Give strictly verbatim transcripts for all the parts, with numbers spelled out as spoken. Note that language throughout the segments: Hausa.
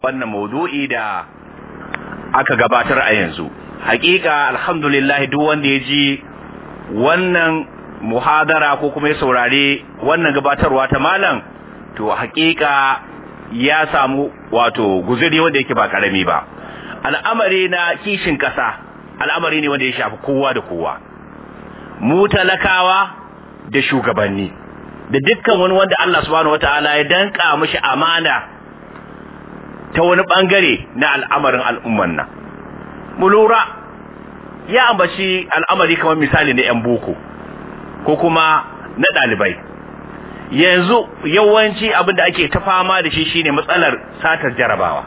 wannan maudu'i da aka gabatar a yanzu. Hakika alhamdulillah duk wanda ya ji wannan muhadara ko kuma ya saurare wannan gabatarwa ta malam, to hakika ya samu wato guzuri wanda yake ba karami ba. Al'amari na kishin kasa al'amari ne wanda ya shafi kowa da kowa, mu talakawa da shugabanni da dukkan wani wanda Allah subhanahu wataala ya danka mishi amana ta wani bangare na al'amarin al'umman nan. Mu lura, ya ambaci al'amari kamar misali na 'yan boko ko kuma na ɗalibai. Yanzu yawanci abin da ake ta fama da shi shine matsalar satar jarabawa.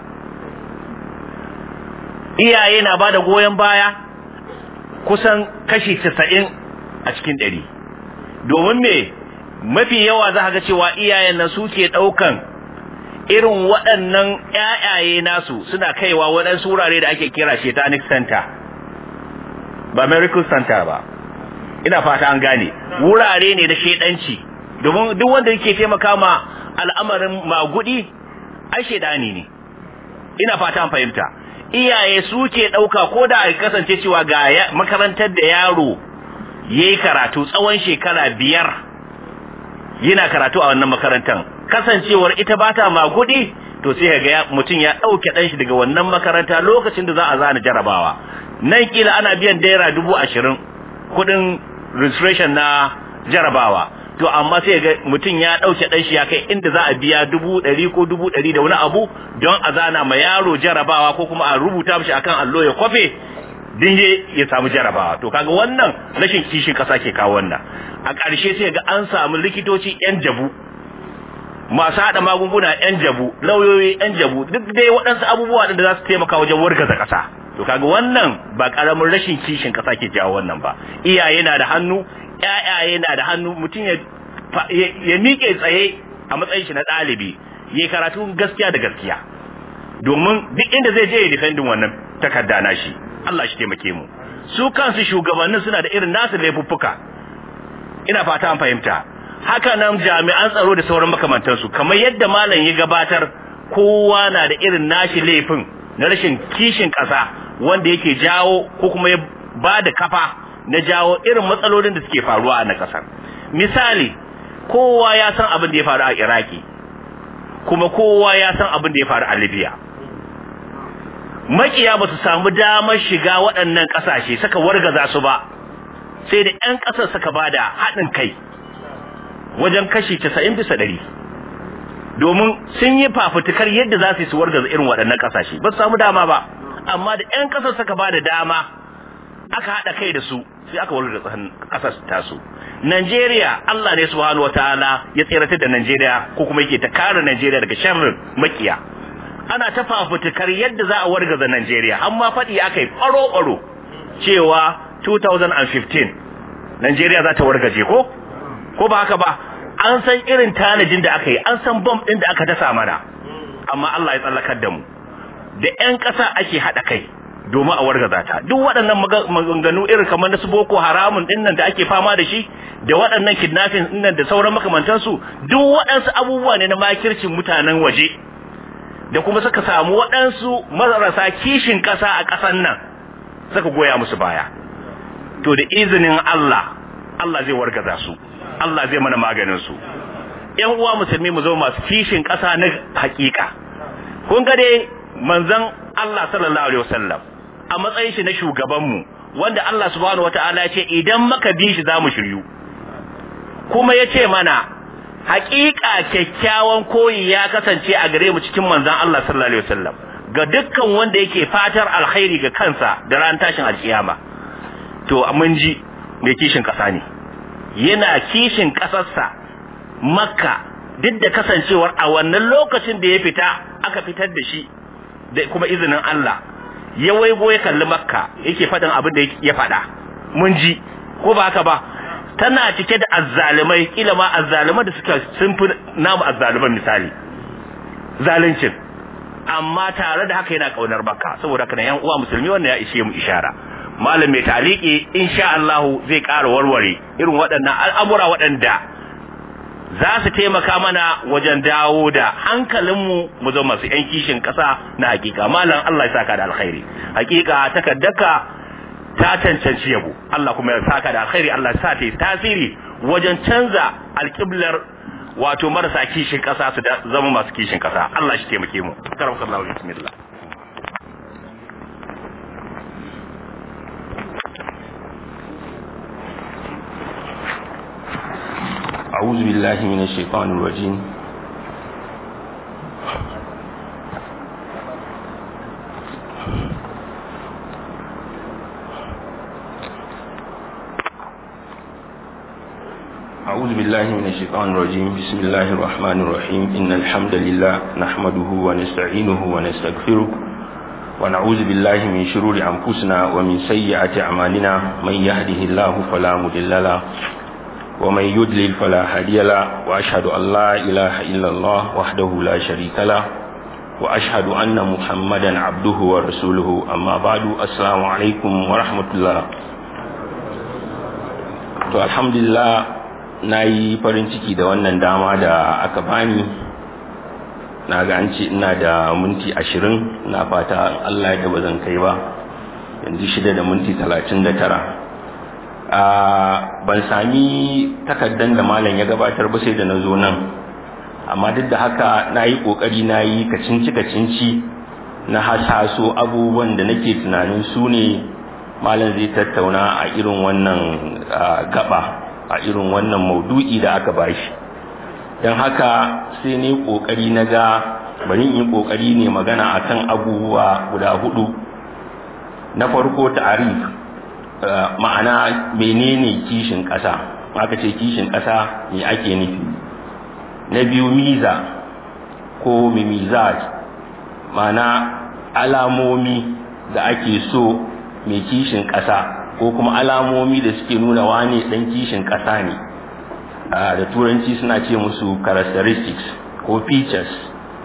Iyaye na bada goyon baya kusan kashi casa'in a cikin ɗari. Domin me mafi yawa za ga cewa iyayen nan suke ɗaukan irin waɗannan ƴaƴaye nasu suna kaiwa waɗansu wurare da ake kira Satanic Center, ba Miracle Center ba. Ina fata an gane, wurare ne da shedanci, domin duk wanda yake taimaka ma al'amarin magudi ai shedani ne. Ina fata an fahimta. Iyaye suke ɗauka ko da a kasance cewa ga makarantar da yaro yayi karatu tsawon shekara biyar yana karatu a wannan makarantar, kasancewar ita ba ta magudi, to sai ga mutum ya dauke dan shi daga wannan makaranta lokacin da za a zana jarabawa. Nan kila ana biyan naira dubu ashirin kudin registration na jarabawa, to amma sai ga mutum ya dauke dan shi ya kai inda za a biya dubu ɗari ko dubu ɗari da wani abu don a zana ma yaro jarabawa ko kuma a rubuta mishi akan allo ya kwafe dinje ya samu jarabawa. To kaga wannan rashin kishin kasa ke kawo wannan. A ƙarshe sai ga an samu likitoci yan jabu, masu haɗa magunguna yan jabu, lauyoyi yan jabu, duk dai waɗansu abubuwa da za su taimaka wajen wargaza ƙasa. To kaga wannan ba ƙaramin rashin kishin ƙasa ke jawo wannan ba. Iyaye na da hannu, ƴaƴaye na da hannu, mutum ya ya miƙe tsaye a matsayin shi na ɗalibi, yayi karatu gaskiya da gaskiya, domin duk inda zai je ya defendin wannan takarda na shi. Allah shi taimake mu. Su kansu shugabannin suna da irin nasu laifuffuka, ina fata an fahimta. Haka nan jami'an tsaro da sauran makamantansu, kamar yadda malam ya gabatar, kowa na da irin nashi laifin na rashin kishin ƙasa wanda yake jawo ko kuma ya ba da kafa na jawo irin matsalolin da suke faruwa a na ƙasar. Misali, kowa ya san abin da ya faru a Iraki, kuma kowa ya san abin da ya faru a Libya. Makiya ba su samu damar shiga waɗannan ƙasashe suka wargaza su ba, sai da ƴan ƙasar suka ba da haɗin kai wajen kashi casa'in bisa ɗari, domin sun yi fafutukar yadda za su yi su wargaza irin waɗannan ƙasashe, ba su samu dama ba, amma da ƴan ƙasar suka ba da dama aka haɗa kai da su sai aka wargaza ƙasar tasu. Najeriya, Allah ne subhanahu wataala ya tsiratar da Najeriya, ko kuma yake ta kare Najeriya daga sharrin makiya. Ana ta fafutukar yadda za a wargaza Najeriya, amma faɗi aka yi ɓaro-ɓaro cewa two thousand fifteen Najeriya za ta wargaje ko? Ko ba haka ba? An san irin tanajin da aka yi, an san bom ɗin da aka dasa mana, amma Allah ya tsallakar da mu. Da ƴan ƙasa ake haɗa kai domin a wargaza ta. Duk waɗannan maganganu irin kamar na su Boko Haramun ɗin nan da ake fama da shi, da waɗannan kidnapping ɗin nan da sauran makamantansu, duk waɗansu abubuwa ne na makircin mutanen waje, da kuma suka samu waɗansu marasa kishin ƙasa a ƙasan nan suka goya musu baya. To da izinin Allah, Allah zai wargaza su, Allah zai mana maganin su. Ƴan uwa musulmi mu zo masu kishin ƙasa na haƙiƙa. Kun ga dai manzon Allah sallallahu alaihi wasallam a matsayin shi na shugabanmu, wanda Allah subhanahu wataala ya ce idan muka bi shi za mu shiryu, kuma ya ce mana haƙiƙa kyakkyawan koyi ya kasance a gare mu cikin manzon Allah sallallahu alaihi wasallam ga dukkan wanda yake fatar alkhairi ga kansa da ran tashin alkiyama. To mun ji mai kishin ƙasa ne, yana kishin ƙasarsa Makka, duk da kasancewar a wannan lokacin da ya fita aka fitar da shi da kuma izinin Allah, ya waigo ya kalli Makka yake faɗin abin da ya faɗa. Mun ji ko ba haka ba? Tana cike da azzalimai, kila ma azzalimai da suka sun fi namu azzaliman misali zaluncin, amma tare da haka yana kaunar Makka. Saboda kana yan uwa musulmi wannan ya ishe mu ishara. Malam mai taliki insha Allah zai ƙara warware irin waɗannan al'amura waɗanda za su taimaka mana wajen dawo da hankalinmu mu zama masu yan kishin ƙasa na hakika. Malam Allah ya saka da alkhairi, hakika takaddaka ta cancanci yabo. Allah kuma ya saka da alkhairi, Allah ya sa ta yi tasiri wajen canza alƙiblar wato marasa kishin ƙasa su zama masu kishin ƙasa. Allah shi taimake mu. Karamakallahu, bismillah. أعوذ بالله من الشيطان الرجيم. أعوذ بالله من الشيطان الرجيم. بسم الله الرحمن الرحيم. إن الحمد لله نحمده ونستعينه ونستغفره ونعوذ بالله من شرور أنفسنا ومن سيئات أعمالنا. من يهده الله فلا مضل له ومن يضلل فلا هادي له، وأشهد أن لا إله إلا الله وحده لا شريك له، وأشهد أن محمدا عبده ورسوله. أما بعد، السلام عليكم ورحمة الله. to alhamdulillah nayi farin ciki da wannan dama da aka bani. na ga an ce ina da minti ashirin, na fata Allah ya da bazan kai ba, yanzu shida da minti talatin da tara. ban sami takaddan da malam ya gabatar ba sai da na zo nan, amma duk da haka na yi ƙoƙari na yi kacinci kacinci na hasaso abubuwan da nake tunanin su ne malam zai tattauna a irin wannan gaba, a irin wannan maudu'i da aka bashi. don haka sai ne ƙoƙari na ga bari in yi ƙoƙari ne magana akan abubuwa guda hudu. Na farko ta'arif, Uh, ma'ana menene kishin ƙasa, aka ce kishin ƙasa me ake nufi. Na biyu miza ko mimizat, ma'ana alamomi da ake so mai kishin ƙasa, ko kuma alamomi da suke nuna wane ɗan kishin ƙasa ne. uh, da turanci suna ce musu characteristics ko features.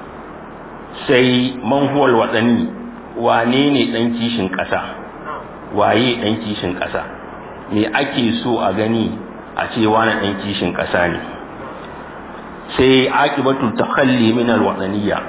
Sai manhuwal waɗani, wane ne ɗan kishin ƙasa, waye ɗan kishin ƙasa, me ake so a gani a ce wani ɗan kishin ƙasa ne. Sai aqibatul takhalli min alwataniyya,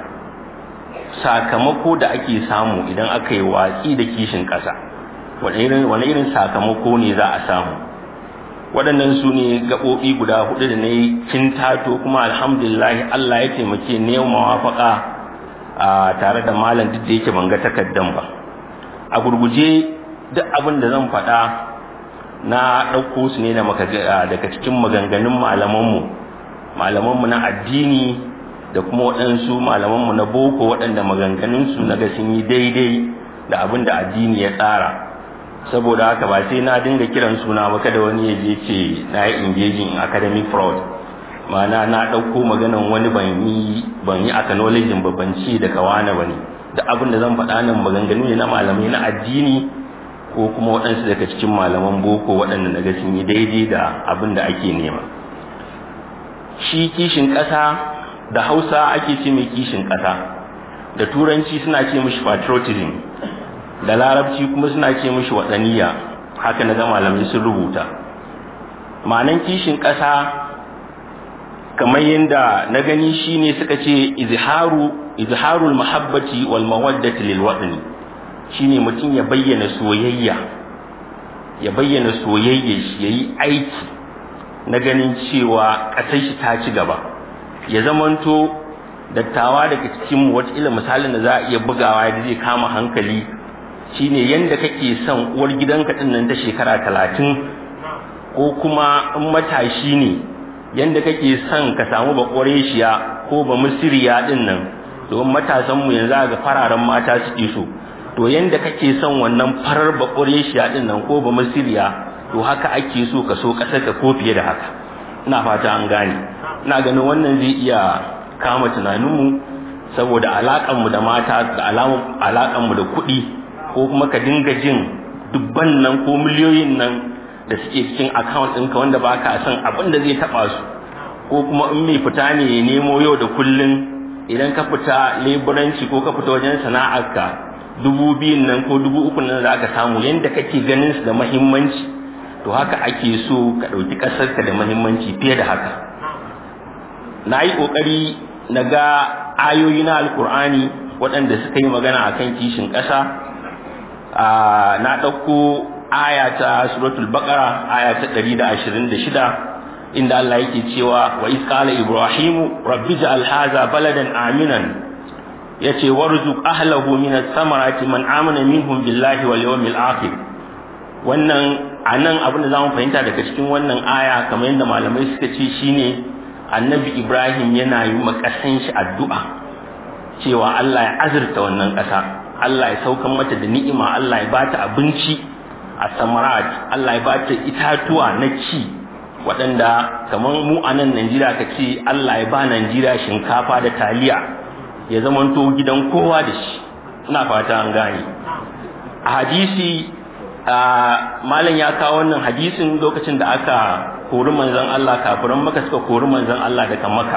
sakamako da ake samu idan aka yi watsi da kishin ƙasa, wani irin wani irin sakamako ne za a samu. Waɗannan su ne gaɓoɓi guda hudu da na yi kintato, kuma alhamdulillah Allah ya taimake ne mawafaka a tare da malam, duk da yake ban ga takaddan ba. A gurguje, duk abin da zan faɗa na ɗauko su ne daga cikin maganganun malamanmu malamanmu na addini da kuma waɗansu malamanmu na boko, waɗanda maganganunsu na ga sun yi daidai da abin da addini ya tsara. Saboda haka ba sai na dinga kiran suna ba, kada wani ya je ce na yi engaging in academic fraud, ma'ana na ɗauko maganan wani ban yi ban yi acknowledging ba, ban ce daga wani ba ne. da abin da zan faɗa nan maganganu ne na malamai na addini ko kuma waɗansu daga cikin malaman boko waɗanda na ga sun yi daidai da abin da ake nema. Shi kishin ƙasa da Hausa ake ce mai kishin ƙasa, da Turanci suna ce mishi patriotism, da Larabci kuma suna ce mishi waɗaniya. Haka na ga malamai sun rubuta. Ma'anan kishin ƙasa kamar yadda na gani shine suka ce izharu izharul mahabbati wal mawaddati lil watani, shine mutum ya bayyana soyayya ya bayyana soyayya shi yayi aiki na ganin cewa ƙasar shi ta ci gaba. Ya zamanto dattawa daga cikin mu wata ila misalin da za a iya bugawa da zai kama hankali shine yanda kake son uwar gidanka din nan ta shekara talatin, ko kuma in matashi ne yanda kake son ka samu bakoreshiya ko ba misiriya din nan, don matasan mu yanzu ga fararen mata suke so, to yanda kake son wannan farar bakoreshiya din nan ko ba misiriya, to haka ake so ka so kasar ka ko fiye da haka. Ina fata an gane. Ina ganin wannan zai iya kama tunanin mu, saboda alakan mu da mata da alakan mu da kuɗi, ko kuma ka dinga jin dubban nan ko miliyoyin nan da suke cikin account ɗinka wanda ba ka son abin da zai taɓa su, ko kuma in mai fita ne ya nemo yau da kullun, idan ka fita leburanci ko ka fita wajen sana'arka dubu biyun nan ko dubu uku nan za ka samu, yanda kake ganin su da muhimmanci, to haka ake so ka ɗauki ƙasarka da muhimmanci fiye da haka. na yi ƙoƙari na ga ayoyi na alkur'ani waɗanda suka yi magana a kan kishin ƙasa. Na ɗauko aya ta suratul baqara aya ta ɗari da ashirin da shida inda Allah yake cewa wa iz qala ibrahimu rabbi ja'al hadha baladan aminan yace warzuq ahlahu min ath-thamarati man amana minhum billahi wal yawmil akhir. Wannan anan abin da zamu fahimta daga cikin wannan aya kamar yadda malamai suka ce shine annabi Ibrahim yana yi ma ƙasan shi addu'a cewa Allah ya azurta wannan ƙasa, Allah ya saukan mata da ni'ima, Allah ya bata abinci a samarat, Allah ya bata itatuwa na ci waɗanda kamar mu a nan Najeriya ka ce Allah ya ba Najeriya shinkafa da taliya ya zamanto gidan kowa da shi. Ina fata an gane. A hadisi malam ya kawo wannan hadisin lokacin da aka kori manzon Allah, kafiran Makka suka kori manzon Allah daga Makka,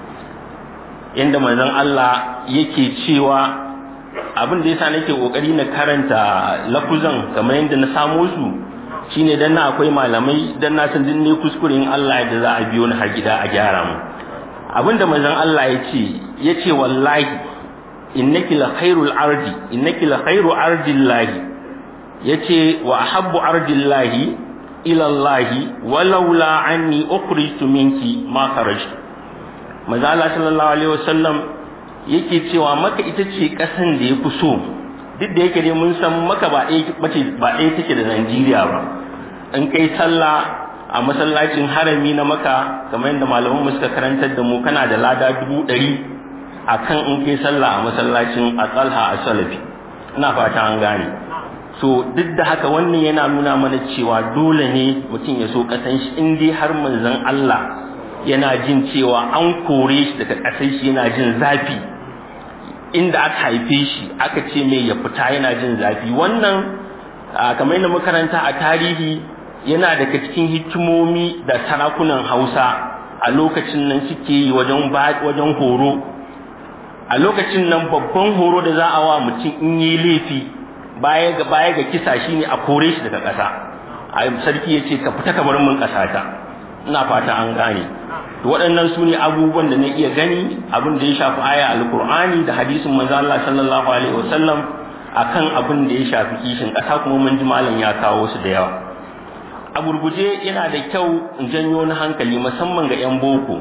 inda manzon Allah yake cewa abin da yasa nake kokari na karanta lafuzan kamar yadda na samo su shine dan na akwai malamai dan na san dinne kuskuren Allah da za a biyo ni har gida a gyara mu. Abinda manzon Allah yace yace wallahi innaki la khairul ardi innaki la khairu ardillahi yace wa ahabbu ardillahi ila Allah walaula anni ukhrijtu minki ma kharajtu. Manzo Allah sallallahu alaihi wasallam yake cewa Makka ita ce kasan da yafi so, duk da yake dai mun san Makka ba ɗaya bace ba ɗaya take da Najeriya ba. In kai sallah a masallacin harami na Makka kamar yadda malaman mu suka karantar da mu kana da lada dubu ɗari akan in kai sallah a masallacin Al-Talha As-Salafi. Ina fata an gane. So duk da haka wannan yana nuna mana cewa dole ne mutum ya so kasan shi in dai har manzon Allah yana jin cewa an kore shi daga kasan shi yana jin zafi, inda aka haife shi aka ce mai ya fita yana jin zafi. Wannan kamar yadda makaranta a tarihi yana daga cikin hikimomi da sarakunan Hausa a lokacin nan suke yi wajen wajen horo. A lokacin nan babban horo da za a wa mutum in yi laifi baya ga baya ga kisa shine a kore shi daga ƙasa. Ai sarki yace ka fita ka bar mun ƙasata. Ina fata an gane. To waɗannan sune abubuwan da na iya gani abin da ya shafi aya alqur'ani da hadisin manzo Allah sallallahu alaihi wasallam akan abin da ya shafi kishin ƙasa, kuma mun ji malam ya kawo su da yawa. A gurguje yana da kyau in janyo na hankali musamman ga yan boko.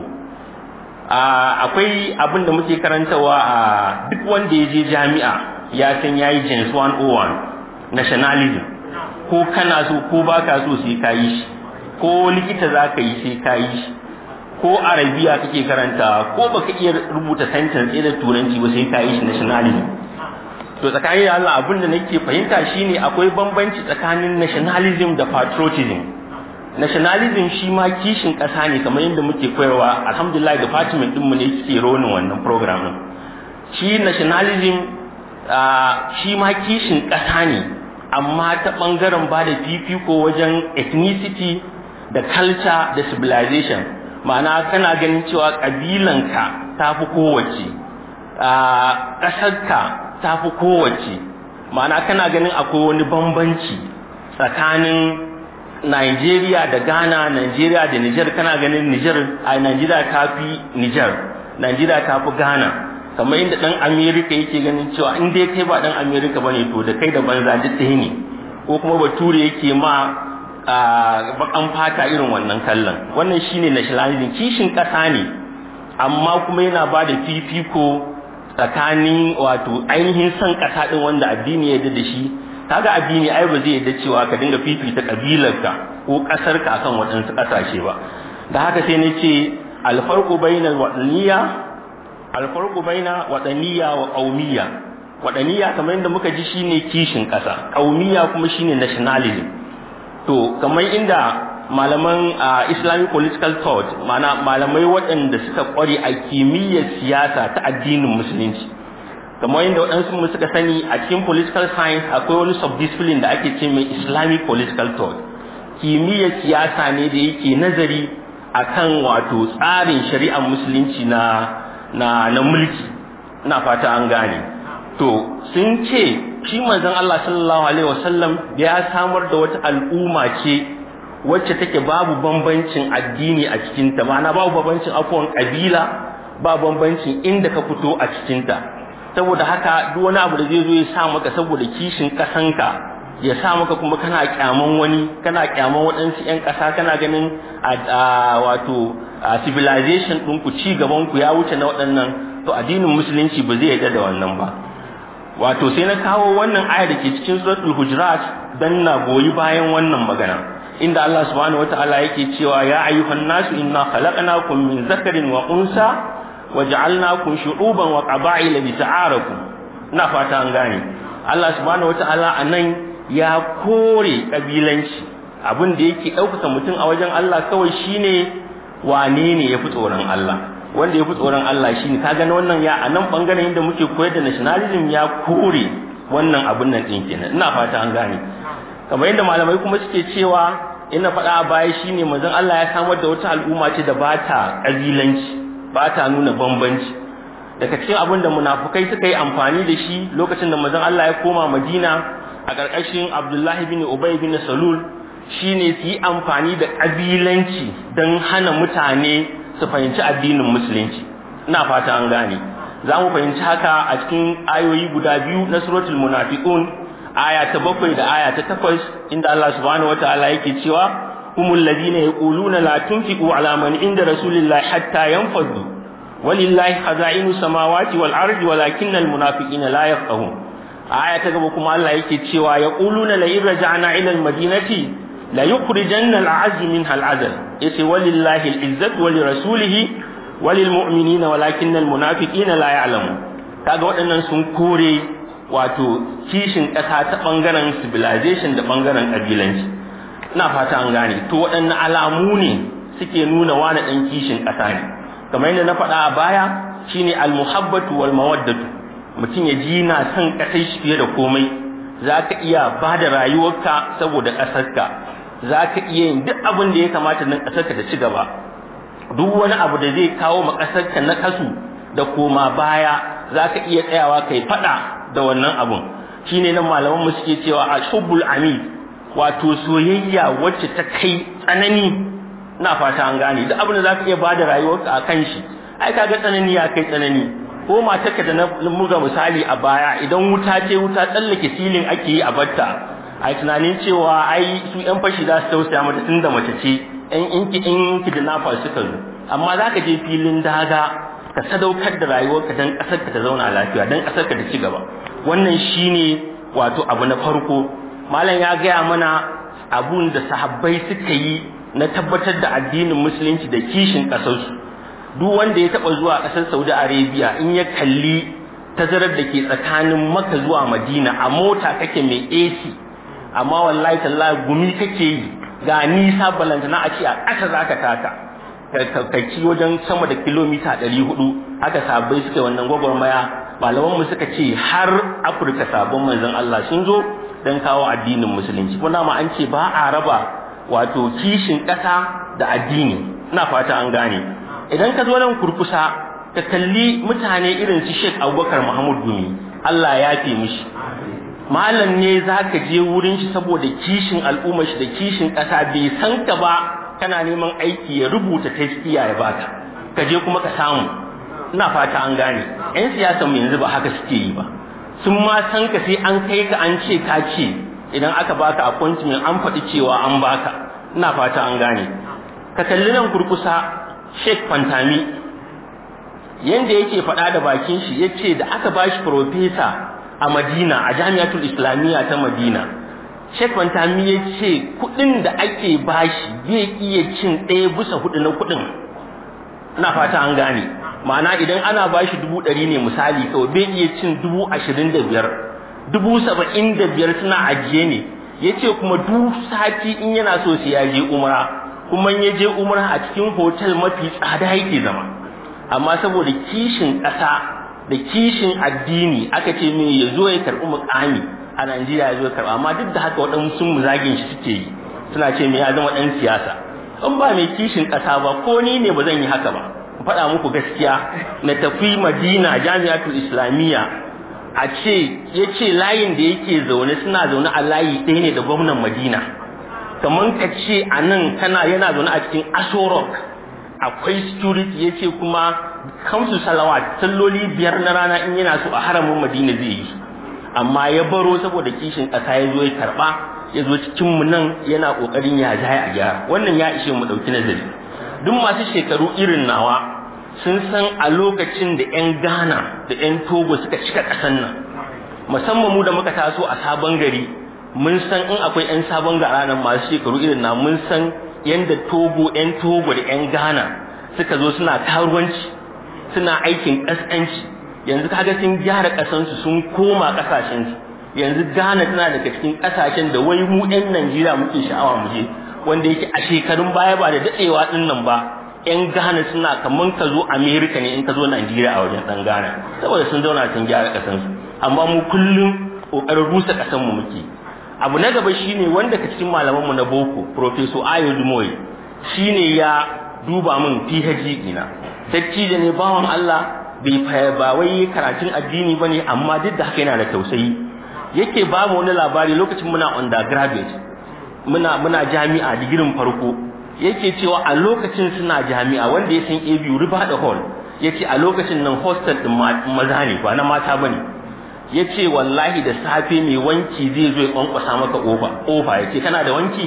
Akwai abin da muke karantawa a duk wanda ya je jami'a ya san yayi Gens one oh one nationalism, ko kana so ko baka so sai ka yi shi, ko likita zaka yi sai ka yi shi, ko arabiya kake karanta ko baka iya rubuta sentence da turanci ba sai ka yi shi nationalism. To tsakanin da Allah abin da nake fahimta shine akwai bambanci tsakanin nationalism da patriotism. Nationalism shi ma kishin ƙasa ne kamar yadda muke koyarwa, alhamdulillah department din mu ne ke ronin wannan program din. Shi nationalism shi ma kishin ƙasa ne, amma ta ɓangaren ba da fifiko wajen ethnicity da culture da civilization. Ma'ana kana ganin cewa ƙabilanka ta fi kowace, ƙasarka ta fi kowace. Ma'ana kana ganin akwai wani bambanci tsakanin Nigeria da Ghana, Nigeria da Niger. Kana ganin Niger a Nigeria ta fi Niger, Nigeria ta fi Ghana. Kamar inda dan America yake ganin cewa in dai kai ba dan America bane to da kai da banza duk ɗaya ne, ko kuma bature yake ma bakan fata irin wannan kallon. Wannan shine nationalism, kishin ƙasa ne amma kuma yana ba da fifiko tsakanin wato ainihin son ƙasa din wanda addini ya yarda da shi. Kaga addini ai ba zai yarda cewa ka dinga fifita kabilarka ko ƙasarka akan waɗansu ƙasashe ba. Da haka sai nace alfarqu bainal wadaniyya alfarqu baina wadaniyya wa qaumiyya. Wadaniyya kamar yadda muka ji shine kishin ƙasa, qaumiyya kuma shine nationalism. To kamar inda malaman Islamic political thought, ma'ana malamai waɗanda suka ƙware a kimiyyar siyasa ta addinin musulunci, kamar yadda waɗansu mu suka sani a cikin political science akwai wani subdiscipline da ake ce mai Islamic political thought. Kimiyyar siyasa ne da yake nazari akan wato tsarin shari'ar musulunci na na na mulki. Ina fata an gane. To sun ce shi manzon Allah sallallahu alaihi wasallam ya samar da wata al'umma ce wacce take babu bambancin addini a cikinta, ma'ana babu bambancin afuwan kabila, ba bambancin inda ka fito a cikinta. Saboda haka duk wani abu da zai zo ya sa maka saboda kishin kasanka, ya sa maka kuma kana kyaman wani, kana kyaman waɗansu ƴan ƙasa, kana ganin wato civilization ɗinku, ci gaban ku ya wuce na waɗannan, to addinin musulunci ba zai yarda da wannan ba. Wato sai na kawo wannan aya da ke cikin suratul hujurat dan na goyi bayan wannan magana, inda Allah subhanahu wataala yake cewa ya ayyuhan nasu inna khalaqnakum min zakarin wa unsa waja'alnakum shu'uban wa qaba'ila lita'arafu. Ina fata an gane. Allah subhanahu wataala anan ya kore kabilanci, abin da yake ɗaukaka mutum a wajen Allah kawai shine wane ne yafi tsoron Allah, wanda yafi tsoron Allah shine ka gane wannan ya anan bangaren inda muke koyar da nationalism ya kore wannan abun nan din kenan. Ina fata an gane. Kamar yadda malamai kuma suke cewa ina faɗa a baya shine manzon Allah ya samar da wata al'umma ce da ba ta kabilanci, ba ta nuna bambanci. Daga cikin abin da munafukai suka yi amfani da shi lokacin da manzon Allah ya koma Madina a ƙarƙashin Abdullahi bin Ubay bin Salul shine su yi amfani da kabilanci don hana mutane su fahimci addinin musulunci. Ina fata an gane. Za mu fahimci haka a cikin ayoyi guda biyu na suratul munafiqun, aya ta bakwai da aya ta takwas, inda Allah subhanahu wataala yake cewa humul ladina yaquluna la tunfiqu ala man inda rasulillahi hatta yanfadu walillahi khaza'inu samawati wal ardi walakinnal munafiqina la yafqahun. Aya ta gaba kuma Allah yake cewa yaquluna la in raja'na ila al madinati la yukhrijanna al a'azzu minha al azal, yace walillahi al izzatu wa li rasulihi wa lil mu'minina walakinnal munafiqina la ya'lamun. Kaga waɗannan sun kore wato kishin ƙasa ta bangaren civilization da bangaren kabilanci. Ina fata an gane. To waɗannan alamu ne suke nuna wani ɗan kishin ƙasa ne. Kamar yadda na faɗa a baya shine al-muhabbatu wal mawaddatu. Mutum ya ji na son ƙasar shi fiye da komai. Zaka iya bada rayuwarka saboda ƙasarka. Zaka iya yin duk abin da ya kamata nan ƙasarka ta ci gaba. Duk wani abu da zai kawo ma ƙasarka na kasu da koma baya zaka iya tsayawa kai faɗa da wannan abun. Shine nan malaman mu suke cewa al-hubbul amid, wato soyayya wacce ta kai tsanani. Ina fata an gane. Duk abin da zaka iya bada rayuwarka akan shi, ai kaga tsanani ya kai tsanani. Ko matarka da na muga misali a baya, idan wuta ce wuta tsallake silin ake yi a batta, ai tunanin cewa ai su yan fashi za su tausaya mata tunda mace ce, yan inki inki da nafa suka zo. Amma zaka je filin daga ka sadaukar da rayuwarka dan kasarka ta zauna lafiya, dan kasarka ta ci gaba. Wannan shine wato abu na farko. Malam ya gaya mana abun da sahabbai suka yi na tabbatar da addinin musulunci da kishin kasarsu. Duk wanda ya taba zuwa kasar Saudi Arabia, in ya kalli tazarar da ke tsakanin Makka zuwa Madina a mota kake mai A C, amma wallahi tallahi gumi kake yi, ga nisa balantana a ce a ƙasa zaka taka kai ci wajen sama da kilomita ɗari hudu. Haka sahabbai suka wannan gwagwarmaya. Malaman mu suka ce har Afirka sabon manzon Allah sun zo dan kawo addinin musulunci. Kuma ma an ce ba a raba wato kishin ƙasa da addini. Ina fata an gane. Idan ka zo nan kurkusa ka kalli mutane irin su Sheikh Abubakar Muhammad Gumi, Allah ya fi mishi. Malam ne zaka je wurin shi saboda kishin al'umma shi da kishin ƙasa, bai san ka ba kana neman aiki ya rubuta taskiya ya baka, ka je kuma ka samu. Ina fata an gane. Ƴan siyasa mu yanzu ba haka suke yi ba. Sun ma san ka sai an kai ka an ce ka ce, idan aka baka appointment an faɗi cewa an baka. Ina fata an gane. Ka kalli nan kurkusa Sheikh Fantami, yanda yake faɗa da bakin shi, yace da aka bashi professor a Madina, a Jami'atul Islamiyya ta Madina, Sheikh Fantami yace kuɗin da ake bashi zai iya cin ɗaya bisa hudu na kuɗin. Ina fata an gane. Ma'ana idan ana bashi dubu ɗari ne misali, kawai bai iya cin dubu ashirin da biyar, dubu saba'in da biyar suna ajiye ne. Yace kuma duk sati in yana so sai ya je umra, kuma ya je umra a cikin hotel mafi tsada yake zama. Amma saboda kishin ƙasa da kishin addini aka ce me ya zo ya karɓi mukami a Najeriya, ya zo ya karɓa. Amma duk da haka waɗansu muzagin shi suke yi, suna ce me ya zama ɗan siyasa. In ba mai kishin ƙasa ba, ko ni ne ba zan yi haka ba. Faɗa muku gaskiya, na tafi Madina Jami'atul Islamiyya, a ce ya ce layin da yake zaune suna zaune a layi ɗaya ne da gwamnan Madina. kaman ka ce a nan kana yana zaune a cikin Asorok akwai security yace kuma kamsu salawat salloli biyar na rana in yana so a haramin Madina zai yi amma ya baro saboda kishin ƙasa ya zo ya karba ya zo cikin mu nan yana kokarin ya zai a gyara wannan ya ishe mu dauki nazari duk masu shekaru irin nawa sun san a lokacin da ƴan Ghana da ƴan Togo suka cika ƙasar nan musamman mu da muka taso a sabon gari mun san in akwai ƴan sabon gara nan masu shekaru irin na mun san yanda Togo ƴan Togo da ƴan Ghana suka zo suna karuwanci suna aikin kaskanci yanzu kaga sun gyara kasansu sun koma kasashen su yanzu Ghana tana daga cikin kasashen da wai mu ɗan Najeriya muke sha'awa mu je wanda yake a shekarun baya ba da dadewa din nan ba ƴan Ghana suna kaman ka zo America ne in ka zo Najeriya a wajen dan Ghana saboda sun zauna sun gyara kasansu amma mu kullum kokarin rusa kasan mu muke abu na gaba shine wanda ka cikin malaman mu na boko Professor Ayo Dumoy shine ya duba min P H D dina dattijo ne bawon Allah bai fa ba wai karatun addini bane amma duk da haka yana da tausayi yake ba mu wani labari lokacin muna undergraduate muna muna jami'a digirin farko yake cewa a lokacin suna jami'a wanda ya san A B U River da Hall yace a lokacin nan hostel din maza ne ba na mata bane yace wallahi da safe mai wanki zai zo ya kwankwasa maka ofa ofa yace kana da wanki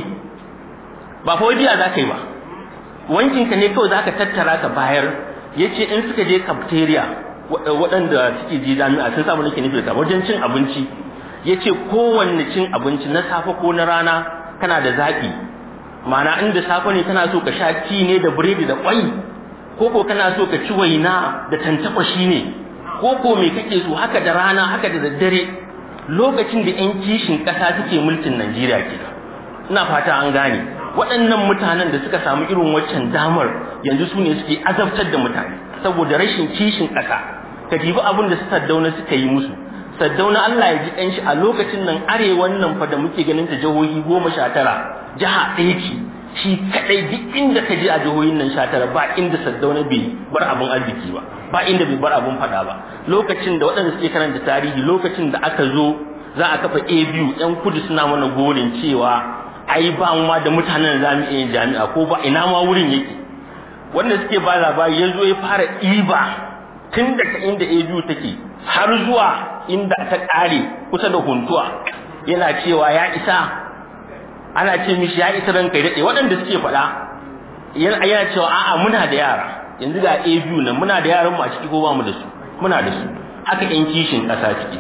ba fa wajiya zaka yi ba wankin ka ne kawai zaka tattara ka bayar yace in suka je cafeteria waɗanda suke je jami'a sun samu nake nufi da wajen cin abinci yace kowanne cin abinci na safe ko na rana kana da zaki ma'ana inda safe ne kana so ka sha tea ne da biredi da kwai ko ko kana so ka ci waina da tantakwashi ne ko ko me kake so haka da rana haka da daddare lokacin da ƴan kishin ƙasa suke mulkin Najeriya kenan ina fata an gane waɗannan mutanen da suka samu irin waccan damar yanzu su ne suke azabtar da mutane saboda rashin kishin ƙasa ka dibi abin da Saddauna suka yi musu Saddauna Allah ya ji ɗan shi a lokacin nan arewan nan fa da muke ganin ta jihohi goma sha tara jiha ɗaya ce shi kaɗai duk inda ka je a jihohin nan sha tara ba inda Saddauna bai bar abin arziki ba ba inda bai bar abin faɗa ba lokacin da waɗanda suke karanta tarihi lokacin da aka zo za a kafa A B U ƴan kudu suna mana gorin cewa ai ba mu ma da mutanen za mu iya jami'a ko ba ina ma wurin yake wanda suke ba labari ya zo ya fara ɗiba tun daga inda A B U take har zuwa inda ta ƙare kusa da Huntuwa yana cewa ya isa ana ce mishi ya isa ranka ya daɗe waɗanda suke faɗa yana yana cewa a'a muna da yara yanzu ga A B U nan muna da yaran mu a ciki ko ba mu da su muna da su aka ƴan kishin ƙasa ciki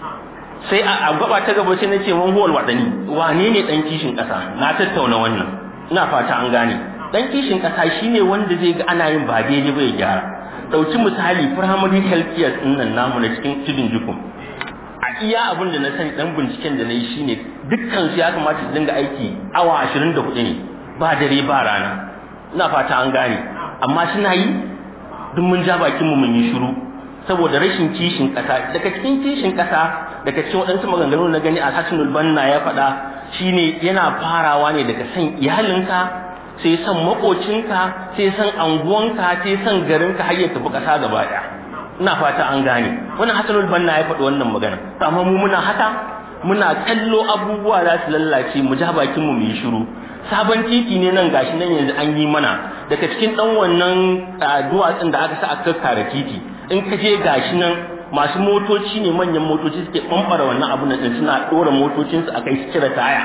sai a gaba ta gaba sai nace mun huwal wadani wane ne dan kishin ƙasa na tattauna wannan ina fata an gane dan kishin ƙasa shine wanda zai ga ana yin ba daidai ba ya gyara dauki misali primary health care din nan namu na cikin tudun jukum a iya abin da na sani dan binciken da nayi shine dukkan su ya kamata su dinga aiki awa ashirin da hudu ne ba dare ba rana ina fata an gane amma suna yi duk mun ja bakin mu mun yi shiru saboda rashin kishin ƙasa daga cikin kishin ƙasa daga cikin waɗansu maganganu na gani Al-Hassanul Banna ya faɗa shine yana farawa ne daga san iyalinka sai san makocinka sai san anguwanka sai san garinka har ya tafi ƙasa gaba ɗaya ina fata an gane wannan Hassanul Banna ya faɗi wannan magana amma mu muna haka muna kallo abubuwa za su lallace mu ja bakin mu mu yi shiru sabon titi ne nan gashi nan yanzu an yi mana daga cikin dan wannan duwatsun da aka sa aka kare titi in ka je gashi nan masu motoci ne manyan motoci suke bambara wannan abun nan suna dora motocin su akai su cire taya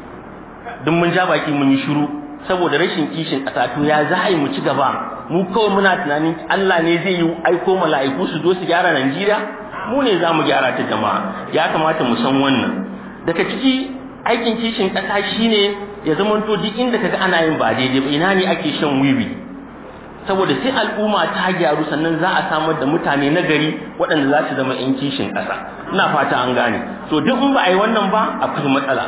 duk mun ja baki mun yi shiru saboda rashin kishin ƙasa to ya za a yi mu ci gaba mu kawai muna tunanin Allah ne zai yi aiko mala'iku su zo su gyara Najeriya mu ne za mu gyara ta jama'a ya kamata mu san wannan daga ciki aikin kishin ƙasa shine ya zamanto duk inda kaga ana yin ba daidai ba ina ne ake shan wiwi saboda sai al'umma ta gyaru sannan za a samar da mutane na gari waɗanda za su zama yan kishin ƙasa ina fata an gane to duk in ba a yi wannan ba akwai matsala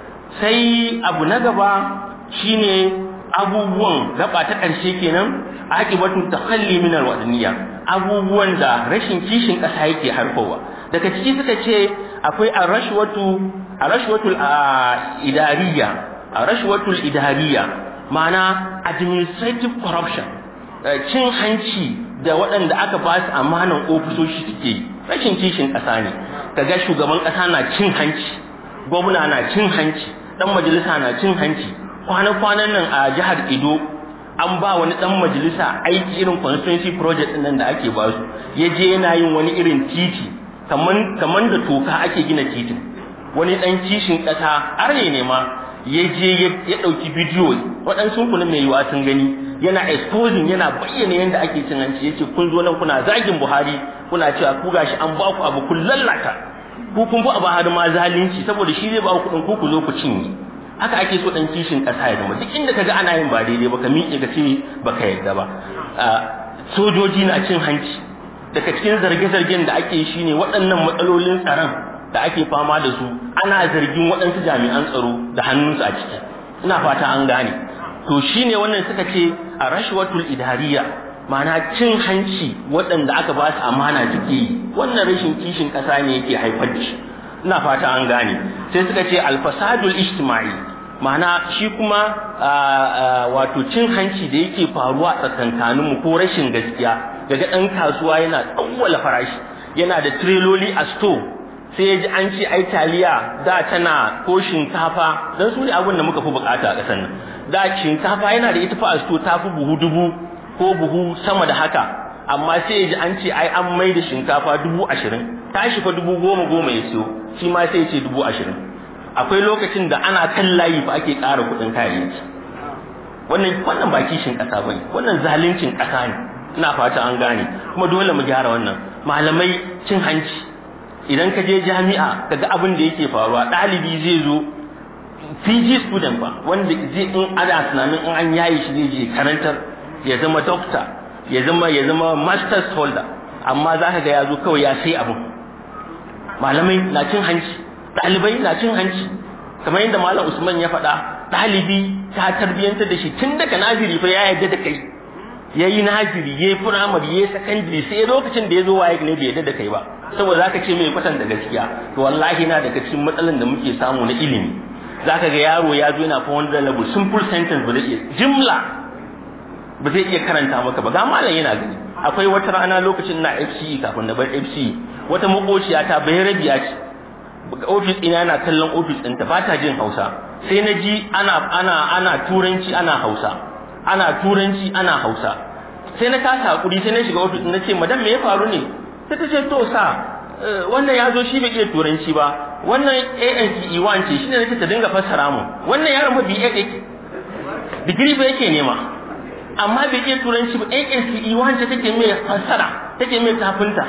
sai abu na gaba shine abubuwan gaba ta ƙarshe kenan aqibatu takhalli min alwadaniya abubuwan da rashin kishin ƙasa yake harkowa daga ciki suka ce akwai arashwatu arashwatul idariya arashwatul idariya ma'ana administrative corruption cin hanci da waɗanda aka ba su amanan ofisoshi suke rashin kishin ƙasa ne kaga shugaban ƙasa na cin hanci gwamna na cin hanci dan majalisa na cin hanci kwana-kwanan nan a jihar Edo an ba wani dan majalisa aiki irin constituency project din nan da ake ba su yaje yana yin wani irin titi kaman kaman da toka ake gina titin wani dan kishin kasa arne ne ma yaje ya dauki bidiyo waɗansu kuma mai yiwa sun gani yana exposing yana bayyana yanda ake cin hanci yace kun zo nan kuna zagin Buhari kuna cewa ku gashi an ba ku abu kun lallata ku kun bu abu har ma zalunci saboda shi zai ba ku kudin ku ku zo ku cinye haka ake so dan kishin kasa ya zama duk inda kaga ana yin ba daidai ba ka miƙe ka ce baka yarda ba sojoji na cin hanci daga cikin zarge-zargen da ake shi ne waɗannan matsalolin tsaron da ake fama da su ana zargin waɗansu jami'an tsaro da hannunsu a ciki ina fata an gane to shine wannan suka ce a rashwatul idariya ma'ana cin hanci waɗanda aka ba su amana suke yi wannan rashin kishin ƙasa ne yake haifar da shi ina fata an gane sai suka ce alfasadul ijtimai ma'ana shi kuma wato cin hanci da yake faruwa tsakankanin mu ko rashin gaskiya daga ɗan kasuwa yana tsawwala farashi yana da triloli a store sai ya ji an ce ai taliya da tana ko shinkafa dan su ne abin da muka fi bukata a ƙasar nan da shinkafa yana da ita fa a store ta fi buhu dubu ko buhu sama da haka amma sai ya ji an ce ai an mai da shinkafa dubu ashirin tashi fa dubu goma goma ya siyo shi ma sai ya ce dubu ashirin akwai lokacin da ana kan layi ba ake ƙara kuɗin kayayyaki wannan wannan ba kishin ƙasa bane wannan zaluncin ƙasa ne ina fata an gane kuma dole mu gyara wannan malamai cin hanci idan ka je jami'a kaga abin da yake faruwa ɗalibi zai zo P G student ba wanda zai in ana tunanin in an yayi shi zai je karantar ya zama doctor ya zama ya zama master's holder amma zaka ga yazo kawai ya sai abu malamai na cin hanci dalibai na cin hanci kamar yadda malam Usman ya faɗa dalibi ta tarbiyantar da shi tun daga naziri fa ya yarda da kai yayi naziri yayi primary yayi secondary sai lokacin da yazo waye ne bai yarda da kai ba saboda zaka ce mai kwatan da gaskiya to wallahi na daga cikin matsalan da muke samu na ilimi zaka ga yaro ya zo yana fa wanda level simple sentence ba zai iya jumla ba zai iya karanta maka ba ga malam yana gani akwai wata rana lokacin na F C E kafin na bar F C E wata makociya ta bayarabiya ce office ina yana kallon office ɗinta ba ta jin Hausa sai na ji ana ana ana turanci ana Hausa ana turanci ana Hausa sai na kasa hakuri sai na shiga office na ce madam me ya faru ne sai ta ce to sa wannan ya zo shi bai iya turanci ba wannan A N C E one ce shine nake ta dinga fassara mu wannan yaron ba B A yake degree ba yake nema amma bai iya turanci ba A N C E one ce take mai fassara take mai tafinta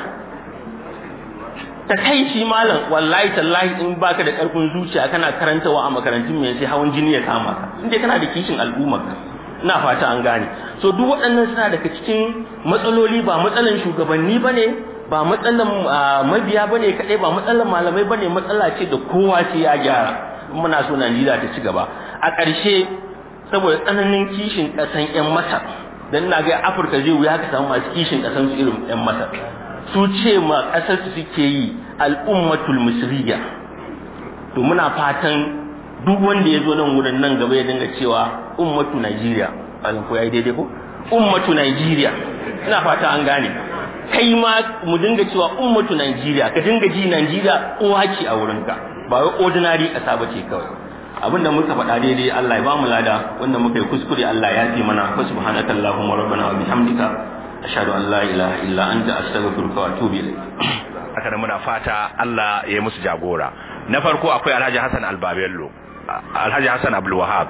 ta kai shi malam wallahi tallahi in baka da karfin zuciya kana karantawa a makarantun mai sai hawan jini ya kama ka inda kana da kishin al'umma ina fata an gane so duk waɗannan suna daga cikin matsaloli ba matsalan shugabanni bane ba matsalan mabiya bane kadai ba matsalan malamai bane matsala ce da kowa sai ya gyara muna so Najeriya ta ci gaba a ƙarshe saboda tsananin kishin ƙasan ƴan Masar dan ina ga Afirka zai wuya ka samu masu kishin ƙasan su irin ƴan Masar su ce ma ƙasar su suke yi al'ummatul misriya to muna fatan duk wanda ya zo nan wurin nan gaba ya dinga cewa ummatu Najeriya alin ko yayi daidai ko ummatu Najeriya ina fata an gane kai ma mu dinga cewa ummatu Najeriya ka dinga ji Najeriya uwa ce a wurinka ba wai ordinary ƙasa bace kawai abinda muka faɗa daidai Allah ya ba mu lada wanda muka yi kuskure Allah ya ji mana subhanakallahumma rabbana wa bihamdika ashhadu an la ilaha illa anta astaghfiruka wa atubu ilayk haka da muna fata Allah ya yi musu jagora na farko akwai Alhaji Hassan Albabello Alhaji Hassan Abdul Wahab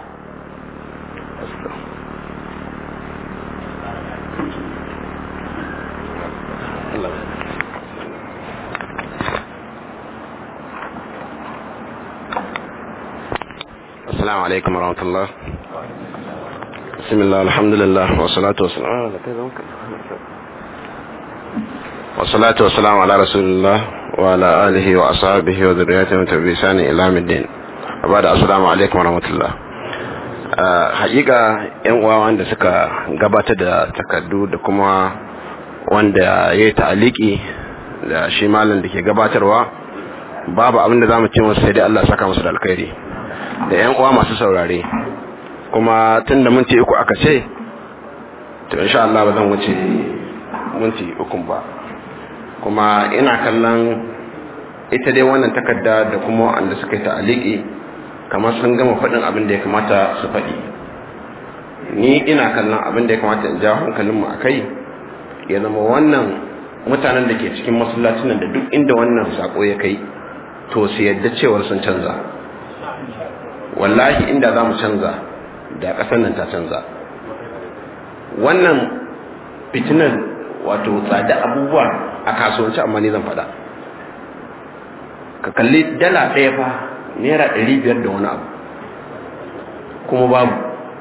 Assalamu alaikum warahmatullah Bismillah alhamdulillah wa salatu wa salam wa salatu wa salam ala rasulillah wa ala alihi wa ashabihi wa dhurriyyatihi wa tabi'ani ila middin abada assalamu alaikum warahmatullah haƙiƙa yan uwa wanda suka gabatar da takardu da kuma wanda yayi ta'aliki da shi malam da ke gabatarwa babu abin da zamu ce musu sai dai Allah saka musu da alkhairi da yan uwa masu saurare kuma tunda minti uku aka ce to insha Allah ba zan wuce minti uku ba kuma ina kallon ita dai wannan takarda da kuma wanda suka yi ta'aliki kamar sun gama faɗin abin da ya kamata su faɗi. Ni ina kallon abin da ya kamata in jawo hankalinmu a kai ya zama wannan mutanen da ke cikin masallacin nan da duk inda wannan sako ya kai to su yadda cewar sun canza. Wallahi inda za mu canza da ƙasar nan ta canza. Wannan fitinar wato tsada abubuwa a kasuwanci, amma ni zan faɗa, ka kalli dala ɗaya fa naira ɗari biyar da wani abu, kuma babu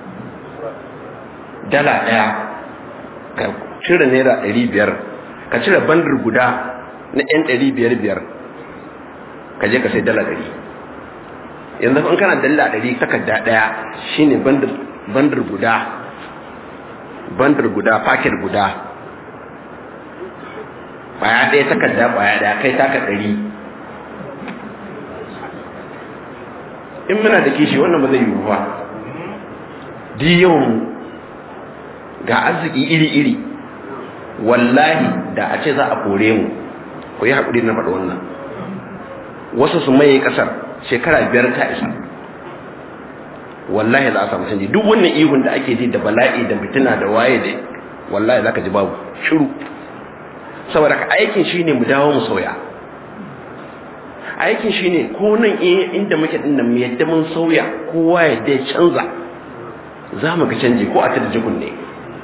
dala ɗaya ka cire naira ɗari biyar, ka cire bandar guda na yan ɗari biyar biyar, ka je ka sai dala ɗari. Yanzu in kana dala ɗari takarda ɗaya shine bandar bandar guda bandar guda paket guda baya ɗaya takarda baya ɗaya kai taka ɗari. In muna da kishi wannan ba zai yiwu ba. Di yawan ga arziki iri-iri, wallahi da a ce za a kore mu, ku yi haƙuri na faɗi wannan, wasu su maye ƙasar shekara biyar ta isa, wallahi za a samu canji. Duk wannan ihun da ake ji da bala'i da fitina da waye da wallahi za ka ji babu shiru. Saboda ka aikin shi ne mu dawo mu sauya, aikin shi ne ko nan inda muke dinnan mu yadda mun sauya, kowa yadda ya canza, za mu ga canji ko a ta da jikun ne.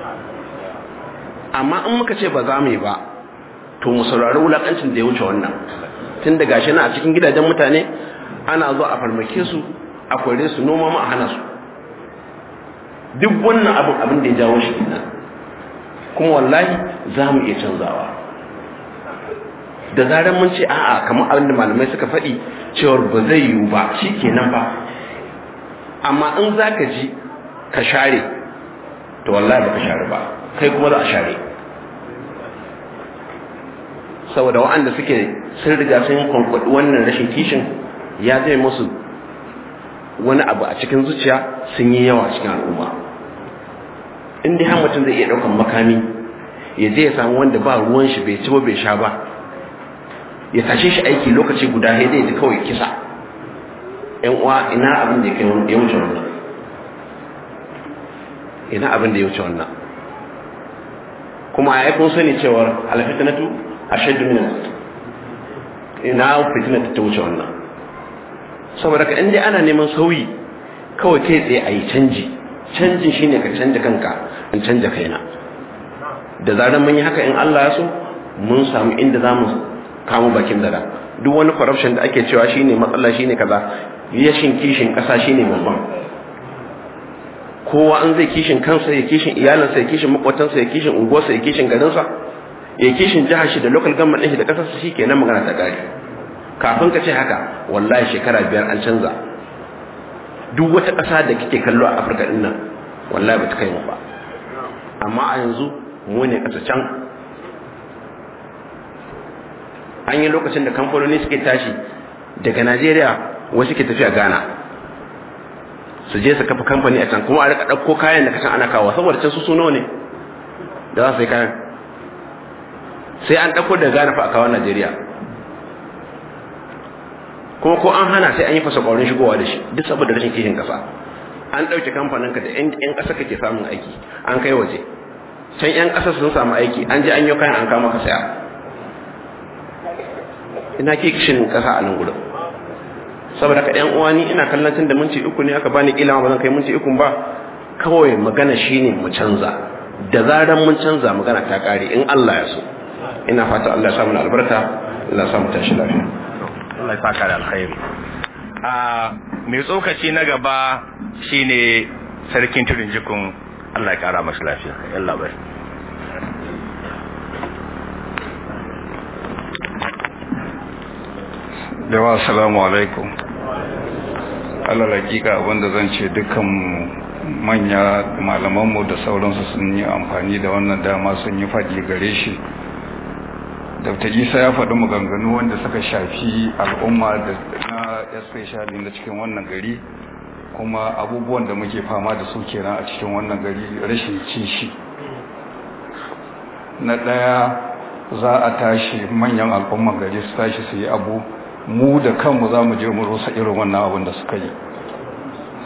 Amma in muka ce ba za mu yi ba, to mu saurari wulakancin da ya wuce wannan. Tun da gashi na a cikin gidajen mutane ana zuwa a farmake su, a kore su, noma ma a hana su. Duk wannan abin abin da ya jawo shi nan, kuma wallahi za mu iya canzawa. Da zarar mun ce a'a kamar abin da malamai suka faɗi cewar ba zai yiwu ba, shi kenan ba. Amma in za ka ji ka share, to wallahi ba ka share ba, kai kuma za a share. Saboda waɗanda suke sun riga sun kwankwaɗi wannan rashin kishin ya zai musu wani abu a cikin zuciya, sun yi yawa cikin al'umma. In dai har mutum zai iya ɗaukan makami ya je ya samu wanda ba ruwan shi, bai ci ba bai sha ba, ya tashe shi aiki lokaci guda, sai dai ji kawai kisa. Yan uwa, ina abin da ya wuce wannan? Ina abin da ya wuce wannan? Kuma a kun sani cewar alfitinatu ashaddu min al-maut. Ina fitinatu ta wuce wannan? Saboda ka inda ana neman sauyi, kawai kai tsaye a yi canji. Canjin shine ka canja kanka, in canja kaina. Da zaran mun yi haka, in Allah ya so, mun samu inda za mu kamo bakin dara. Duk wani corruption da ake cewa shine matsala, shine kaza, yashin kishin kasa shine babban. Kowa an zai kishin kansa, ya kishin iyalansa, ya kishin makwatansa, ya kishin unguwarsa, ya kishin garinsa, ya kishin jihar shi da local government ɗin shi da ƙasarsa, shi kenan magana ta gari. Kafin ka ce haka, wallahi shekara biyar an canza. Duk wata ƙasa da kike kallo a Afirka ɗin nan, wallahi ba ta kai mu ba. Amma a yanzu mu ne ƙasa can. An yi lokacin da kamfanoni suke tashi daga Najeriya, wasu ke tafiya Ghana, su je su kafa kamfani a can, kuma a rika ɗauko kayan da kasan ana kawo, saboda can su suno ne da za su yi kayan. Sai an ɗauko da Ghana fa a kawo Najeriya, kuma ko an hana sai an yi fasa ƙwarin shigowa da shi, duk saboda rashin kishin ƙasa. An ɗauke kamfaninka da 'yan ƙasa kake samun aiki, an kai waje, can 'yan ƙasa sun samu aiki, an je an yi kayan an kama ka saya. Ina ke kishin ƙasa a nan gudun. Saboda ka ɗan uwa, ni ina kallon tun da minti uku ne aka bani, kila ba zan kai minti uku ba. Kawai magana shine mu canza. Da zaran mun canza, magana ta ƙare in Allah ya so. Ina fata Allah ya samu albarka, Allah ya samu tashi lafiya. Allah ya saka da alkhairi. A mai tsokaci na gaba shine sarkin tudun jikun, Allah ya kara masa lafiya. Allah bai. Jama'a assalamu alaikum. Allah hakika abinda zan ce dukkan manya malamanmu da sauransu sun yi amfani da wannan dama, sun yi faɗi gare shi. Dr. Isa ya faɗi maganganu wanda suka shafi al'umma da na especially na cikin wannan gari, kuma abubuwan da muke fama da su kenan a cikin wannan gari, rashin kishi. Na ɗaya, za a tashi manyan al'umman gari su tashi su yi abu, mu da kanmu za mu je mu rusa irin wannan abin da suka yi.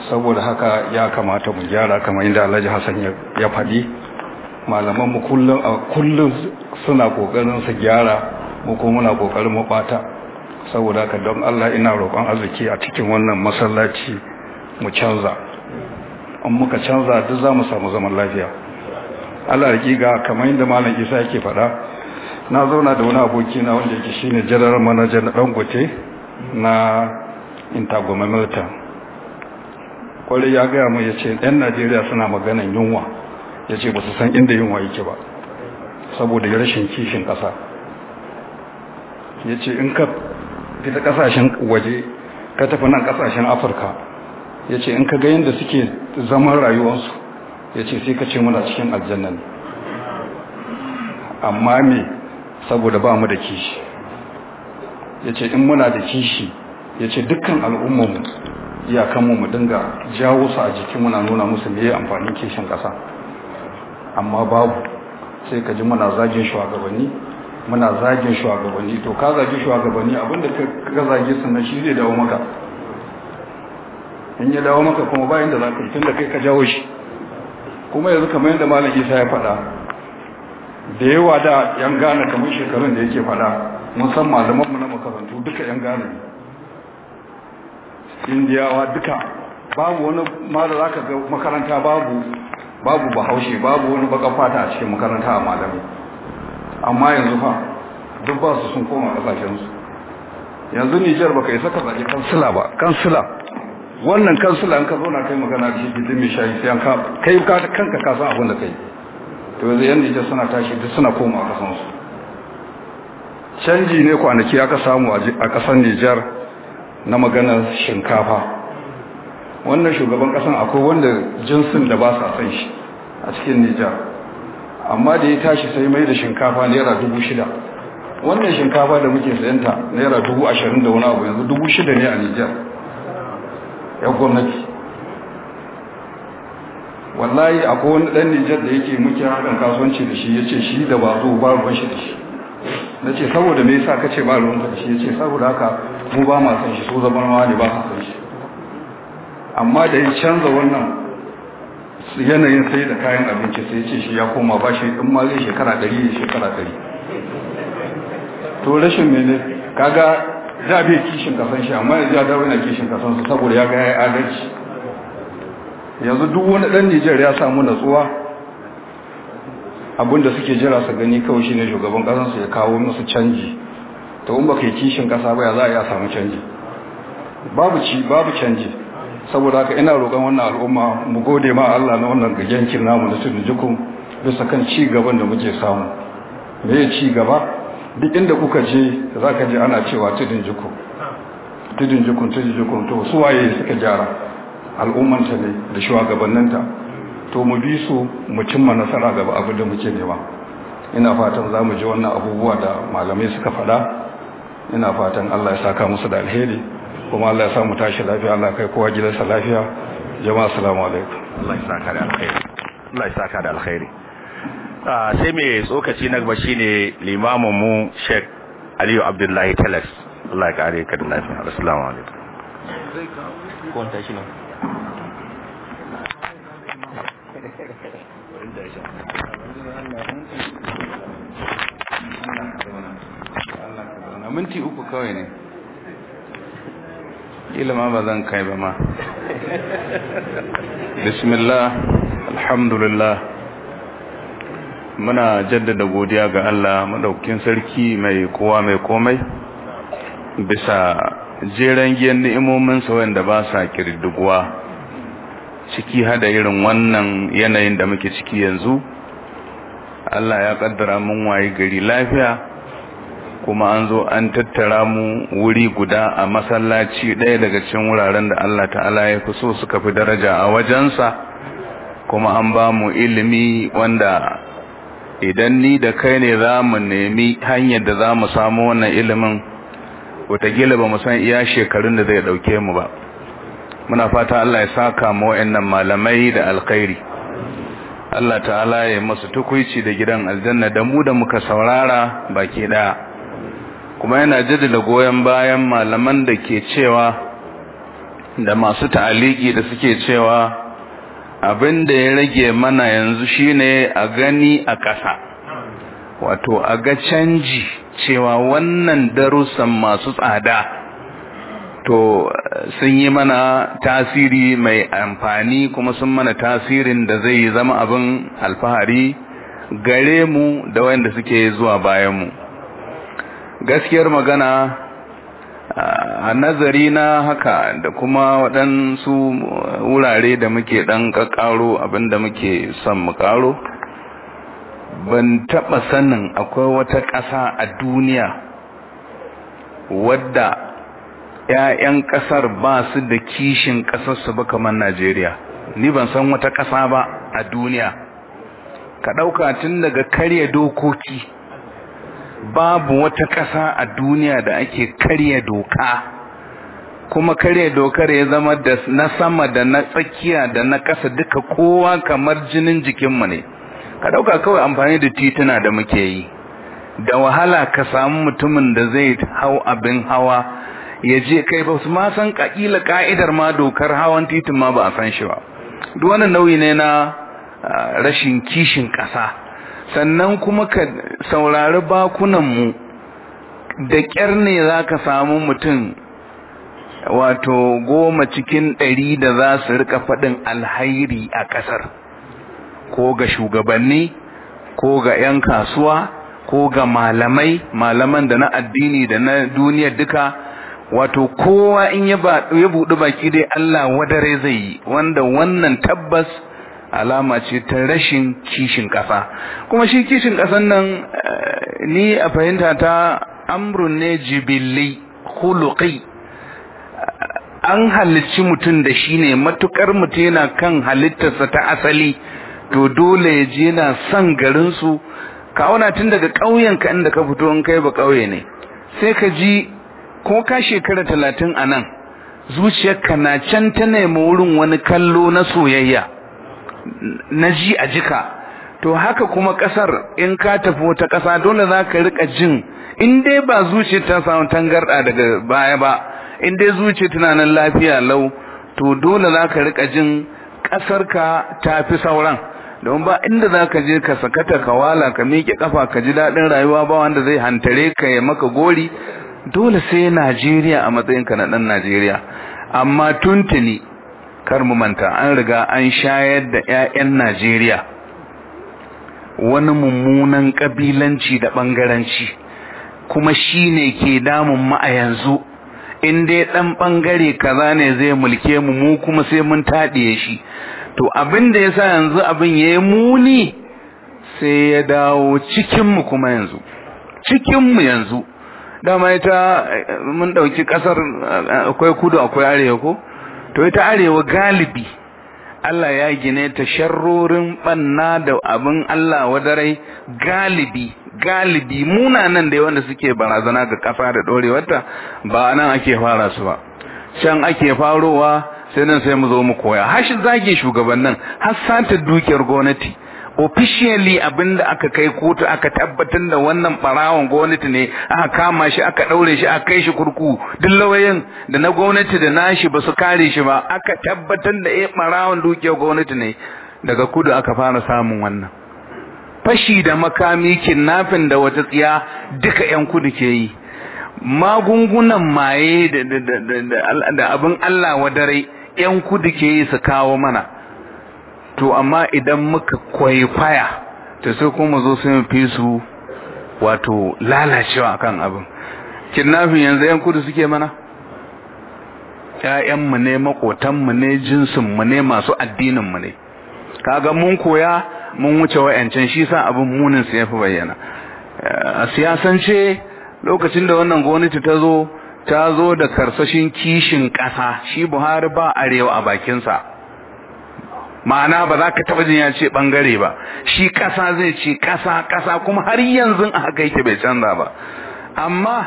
saboda haka ya kamata mu gyara kamar inda Alhaji Hassan ya faɗi. Malaman mu kullum kullum suna kokarin su gyara, mu kuma muna kokarin mu bata. Saboda haka don Allah ina roƙon arziki a cikin wannan masallaci mu canza. In muka canza duk za mu samu zaman lafiya. Allah hakika kamar inda Malam Isa yake faɗa, na zauna da wani aboki na wanda yake shine general manager na Dangote na Intagoma Milton. Kwarai ya gaya mu yace ɗan Najeriya suna maganan yunwa, yace ba su san inda yunwa yake ba saboda rashin kishin ƙasa. Yace in ka fita ƙasashen waje ka tafi nan ƙasashen Afirka, yace in ka ga yanda suke zaman rayuwarsu, yace sai ka ce muna cikin aljanna ne. Amma me saboda ba mu da kishi. Yace in muna da kishi, yace dukkan al'ummarmu iyakanmu mu dinga jawo su a jikin muna nuna musu me amfanin kishin ƙasa. Amma babu, sai ka ji muna zagin shugabanni, muna zagin shugabanni. To ka zagi shugabanni, abinda ka zage su na shi zai dawo maka. In ya dawo maka kuma bayan da za ka yi tun da kai ka jawo shi. Kuma yanzu kamar yadda Malam Isa ya faɗa, da yawa da yan gane kamar shekarun da yake faɗa, mun san malamanmu na makarantu duka yan gane ne. Indiyawa duka, babu wani ma da za ka ga makaranta babu babu bahaushe, babu wani baka fata a cikin makaranta a malami. Amma yanzu fa duk ba su sun koma kasashensu. Yanzu Nijar baka isa ka zaɓi kansila ba, kansila wannan kansila in ka zo na kai magana da shi gidan mai shayi sai an ka kai kanka ka san abin da kai. To yanzu yan Nijar suna tashi duk suna koma a kasansu. Canji ne kwanaki aka samu a ƙasar Nijar na maganar shinkafa. Wannan shugaban ƙasan akwai wanda jinsin da ba sa san shi a cikin Nijar, amma da ya tashi sai mai da shinkafa naira dubu shida. Wannan shinkafa da muke sayanta naira dubu ashirin da wani abu, yanzu dubu shida ne a Nijar ya gwamnati. Wallahi akwai wani ɗan Nijar da yake muke hakan kasuwanci da shi, ya ce shi da ba zo ba ruwan shi da shi. Na ce saboda me yasa kace ba ruwan da shi? Ya ce saboda haka mu ba ma san shi, su zamanwa ne ba sa san shi. Amma da ya canza wannan yanayin sai da kayan abinci sai ya ce shi ya koma ba shi in ma zai shekara ɗari ne shekara ɗari. To rashin mene kaga da bai kishin kasan shi, amma yanzu ya dawo yana kishin kasan su saboda ya ga ya adalci. Yanzu duk wani ɗan Nijar ya samu natsuwa, abinda suke jira su gani kawai shine shugaban ƙasar su ya kawo musu canji. To in baka yi kishin ƙasa ba ya za a iya samu canji? Babu ci babu canji. Saboda haka ina roƙon wannan al'umma mu gode ma Allah na wannan gajenkin namu da tudun jikun bisa kan ci gaban da muke samu. Me ya ci gaba? Duk inda kuka je zaka ji ana cewa tudun jiku. Tudun jikun tudun jikun to su waye suka gyara? Al'ummanta ne da shugabanninta. To mu bi su mu cimma nasara gaba abin da muke nema. Ina fatan za mu ji wannan abubuwa da malamai suka faɗa. Ina fatan Allah ya saka musu da alheri. Kuma Allah ya sa mu tashi lafiya, Allah kai kowa gidansa lafiya. Jama'a assalamu alaikum. Allah ya saka da alkhairi. Allah ya saka da alkhairi. Ah sai me tsokaci na gaba shine limamin mu Sheikh Aliyu Abdullahi Talas. Allah ya kare ka da lafiya. Assalamu alaikum. Ko ta shi ne. Minti uku kawai ne. Ilima ba zan kai ba ma. Bismillah, alhamdulillah. Muna jaddada godiya ga Allah madaukakin sarki mai kowa mai komai bisa jeren giyan ni'imomin sa wanda ba sa kirdiguwa, ciki hada irin wannan yanayin da muke ciki yanzu. Allah ya kaddara mun waye gari lafiya, kuma an zo an tattara mu wuri guda a masallaci ɗaya daga cikin wuraren da Allah ta'ala ya fi so suka fi daraja a wajensa, kuma an ba mu ilimi wanda idan ni da kai ne za mu nemi hanyar da za mu samu wannan ilimin, wataƙila ba mu san iya shekarun da zai ɗauke mu ba. Muna fata Allah ya saka mu wa'annan malamai da alkhairi. Allah ta'ala ya masu tukuici da gidan aljanna da mu da muka saurara baki ɗaya. Kuma yana jaddada goyon bayan malaman da ke cewa da masu ta'aliki da suke cewa abin da ya rage mana yanzu shine a gani a ƙasa, wato a ga canji cewa wannan darussan masu tsada to sun yi mana tasiri mai amfani, kuma sun mana tasirin da zai zama abin alfahari gare mu da wanda suke zuwa bayan mu. Gaskiyar magana a nazari na haka da kuma waɗansu wurare da muke ɗan ƙaƙaro abinda muke son mu ƙaro, ban taɓa sanin akwai wata ƙasa a duniya wadda ‘ya'yan ƙasar ba su da kishin ƙasarsu ba kamar Najeriya. Ni ban san wata ƙasa ba a duniya. Ka ɗauka tun daga karya dokoki, babu wata ƙasa a duniya da ake karya doka, kuma karya dokar ya zama da na sama da na tsakiya da na ƙasa duka kowa kamar jinin jikinmu ne. Ka ɗauka kawai amfani da tituna da muke yi, da wahala ka samu mutumin da zai hau abin hawa ya je, kai ba su ma san ƙaƙila ƙa'idar ma dokar hawan titin ma ba a san shi ba. Duk wannan nauyi ne na rashin kishin ƙasa. Sannan kuma ka saurari bakunanmu, da ƙyar ne za ka samu mutum wato goma cikin ɗari da za su rika faɗin alhairi a ƙasar, ko ga shugabanni ko ga 'yan kasuwa ko ga malamai, malaman da na addini da na duniya duka. Wato kowa in ya buɗi baki dai Allah wadare zai yi, wanda wannan tabbas alama ce ta rashin kishin ƙasa. Kuma shi kishin ƙasan nan ni a fahimta ta amrun ne jibilli khuluqi, an halicci mutum da shi ne, matukar mutum yana kan halittarsa ta asali to dole ya je yana son garinsu. Ka auna tun daga ƙauyenka inda ka fito, in kai ba ƙauye ne, sai ka ji ko ka shekara talatin a nan zuciyarka na can ta nemi wurin wani kallo na soyayya na ji a jika. To haka kuma ƙasar, in ka tafi wata ƙasa dole za ka riƙa jin, in dai ba zuciya ta samu tangarɗa daga baya ba, in dai zuciya tana nan lafiya lau, to dole za ka riƙa jin ƙasarka ta fi sauran. Don ba inda za ka je ka sakata ka wala ka miƙe ƙafa ka ji daɗin rayuwa, ba wanda zai hantare ka ya maka gori. Dole sai Najeriya a matsayinka na ɗan Najeriya. Amma tuntuni kar mu manta, an riga an shayar da 'ya'yan Najeriya wani mummunan ƙabilanci da ɓangaranci, kuma shi ne ke damun mu a yanzu. In dai ɗan ɓangare kaza ne zai mulke mu, mu kuma sai mun taɗiye shi. To abin da ya sa yanzu abin ya yi muni, sai ya dawo cikinmu kuma yanzu, cikinmu yanzu. Dama ita mun ɗauki ƙasar akwai kudu akwai arewa ko? To ita arewa galibi Allah ya gine ta sharrorin ɓanna da abin Allah wadarai, galibi galibi munanan da wanda suke barazana ga ƙasa da ɗorewarta ba nan ake fara su ba, can ake farowa, sai nan sai mu zo mu koya. Hashin zage shugabannin, har sata dukiyar gwamnati. Officially abinda aka kai kotu aka tabbatar da wannan barawon gwamnati ne, aka kama shi aka daure shi aka kai shi kurku, duk lauyoyin da na gwamnati da nashi ba su kare shi ba, aka tabbatar da eh barawon dukiyar gwamnati ne. Daga kudu aka fara samun wannan fashi da makami, kidnapping da wata tsiya, duka yan kudu ke yi. Magungunan maye da da da da abin Allah wadare yan kudu ke yi su kawo mana. To amma idan muka kwaikwaya, to sai kuma zo sai mu fi su wato lalacewa akan abin. Kidnapping yanzu yan kudu suke mana, ƴaƴanmu ne, makotanmu ne, jinsinmu ne, masu addininmu ne. Kaga mun koya mun wuce wa'yancan, shi sa abin munin su yafi bayyana. A siyasance lokacin da wannan gwamnati ta zo ta zo da karsashin kishin ƙasa, shi Buhari ba arewa a bakinsa. Ma'ana ba za ka taɓa jin ya ce ɓangare ba, shi ƙasa zai ce ƙasa ƙasa, kuma har yanzu a haka yake bai canza ba. Amma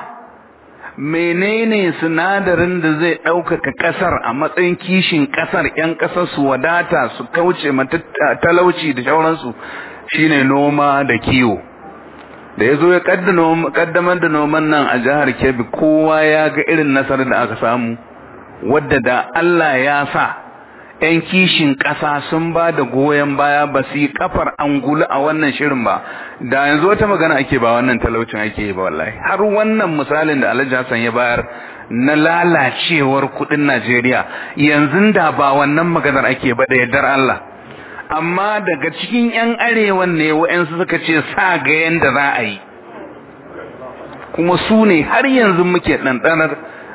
menene sinadarin da zai ɗaukaka ƙasar a matsayin kishin ƙasar, 'yan ƙasar su wadata su kauce mata talauci da sauransu, shine noma da kiwo. Da ya zo ya kaddamar da noman nan a jihar Kebbi, kowa ya ga irin nasarar da aka samu wadda da Allah ya sa ‘yan kishin ƙasa sun ba da goyon baya ba su yi kafar angulu a wannan shirin ba, da yanzu wata magana ake ba wannan talaucin ake yi ba wallahi. Har wannan misalin da Alhaji Hassan ya bayar na lalacewar kuɗin Najeriya, yanzu da ba wannan maganar ake ba da yardar Allah. Amma daga cikin ‘yan arewan ne wa'yansu suka ce sa ga yanda za a yi, kuma su ne har yanzu muke ɗanɗanar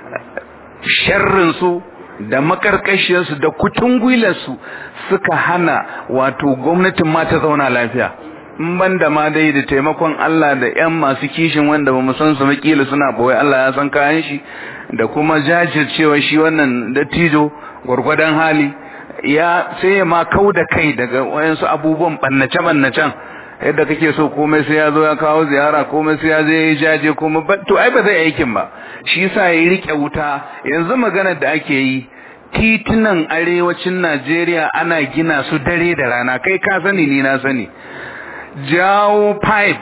sharrinsu da makarkashiyarsu da kutungwilarsu suka hana wato gwamnatin ma ta zauna lafiya. In banda ma dai da taimakon Allah da ƴan masu kishin wanda ba mu san su makila suna boye, Allah ya san kayan shi, da kuma jajircewa shi wannan dattijo gwargwadon hali ya sai ma kau da kai daga wayansu abubuwan bannace bannacen yadda kake so komai sai ya zo ya kawo ziyara, komai sai ya je ya jaje, komai ba to ai ba zai aikin ba. Shi yasa ya rike wuta. Yanzu maganar da ake yi, titunan arewacin Najeriya ana gina su dare da rana, kai ka sani ni na sani. Jawo pipe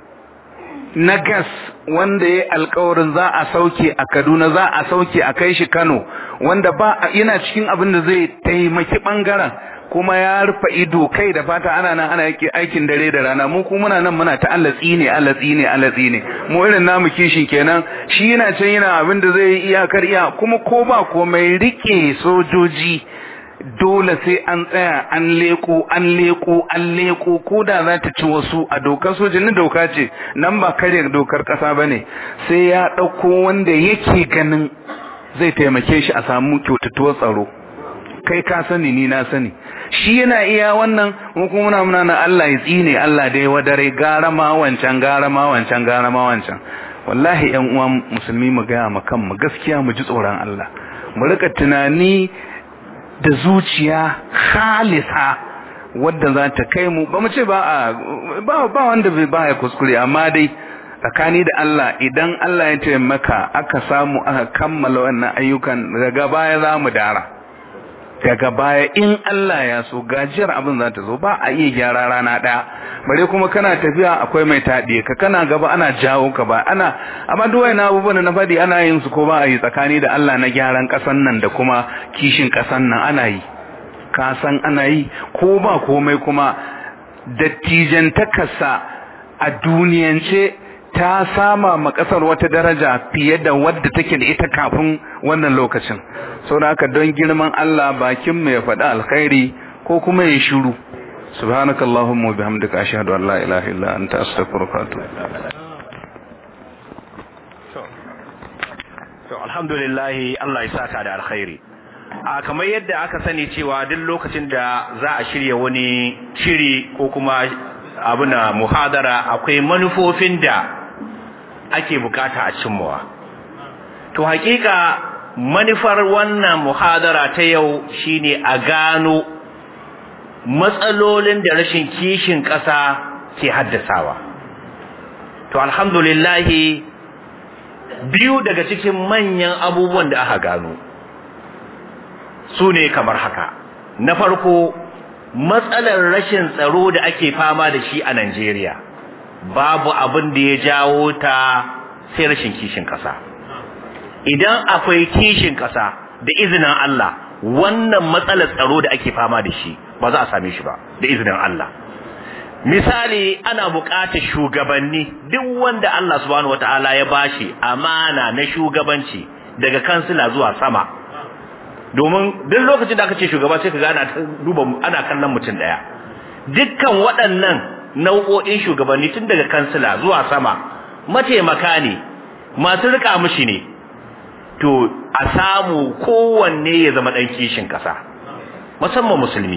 na gas wanda ya alkawarin za a sauke a Kaduna, za a sauke a kai shi Kano, wanda ba yana cikin abin da zai taimaki bangaren, kuma ya rufe ido kai da fata ana nan ana yake aikin dare da rana. Mu kuma muna nan muna ta Allah tsine Allah tsine Allah tsine, mu irin namu kishin kenan. Shi yana can yana abin da zai yi iyakar iya, kuma ko ba komai rike sojoji dole sai an tsaya an leko an leko an leko, ko da za ta ci wasu a dokar sojin na doka ce nan, ba kare dokar kasa bane, sai ya dauko wanda yake ganin zai taimake shi a samu kyautatuwar tsaro. Kai ka sani ni na sani, shi yana iya wannan, mu kuma muna muna na Allah ya tsine Allah dai wadare, gara ma wancan gara ma wancan gara ma wancan. Wallahi ƴan uwan musulmi mu ga mu kan mu gaskiya, mu ji tsoron Allah, mu rika tunani da zuciya khalisa wadda za ta kai mu. Ba mu ce ba a ba ba wanda bai ba ya kuskure, amma dai tsakani da Allah, idan Allah ya taimaka aka samu aka kammala wannan ayyukan, daga baya za mu dara. Daga baya in Allah ya so gajiyar abin za ta zo, ba a iya gyara rana ɗaya. Bare kuma kana tafiya akwai mai taɗe ka, kana gaba ana jawo ka, ba ana, amma duwai na abubuwan da na faɗi ana yin su ko ba a yi tsakani da Allah na gyaran ƙasan nan da kuma kishin ƙasan nan ana yi. Ka san ana yi ko ba komai, kuma dattijan takasa a duniyance ta sama ma kasar wata daraja fiye da wadda take da ita kafin wannan lokacin. Saboda haka don girman Allah bakin mu ya faɗi alkhairi ko kuma ya shiru. Subhanakallahumma wa bihamdika ashhadu an la ilaha illa anta astaghfiruka wa atubu ilaik. To alhamdulillah, Allah ya saka da alkhairi. A kamar yadda aka sani cewa duk lokacin da za a shirya wani shiri ko kuma abuna muhadara, akwai manufofin da ake bukata a cimmawa. To hakika manufar wannan muhadara ta yau shine a gano matsalolin da rashin kishin ƙasa ke haddasawa. To alhamdulillah, biyu daga cikin manyan abubuwan da aka gano su ne kamar haka. Na farko, matsalar rashin tsaro da ake fama da shi a Najeriya, babu abin da ya jawo ta sai rashin kishin ƙasa. Idan akwai kishin ƙasa da izinin Allah, wannan matsalar tsaro da ake fama da shi ba za a same shi ba da izinin Allah. Misali, ana buƙatar shugabanni, duk wanda Allah subhanahu wataala ya bashi amana na shugabanci daga kansila zuwa sama, domin duk lokacin da aka ce shugaba sai kaga ana duba ana kallon mutum daya. Dukkan waɗannan nau'o'in shugabanni tun daga kansila zuwa sama mataimaka ne, masu rika mishi ne. To a samu kowanne ya zama dan kishin kasa, musamman musulmi.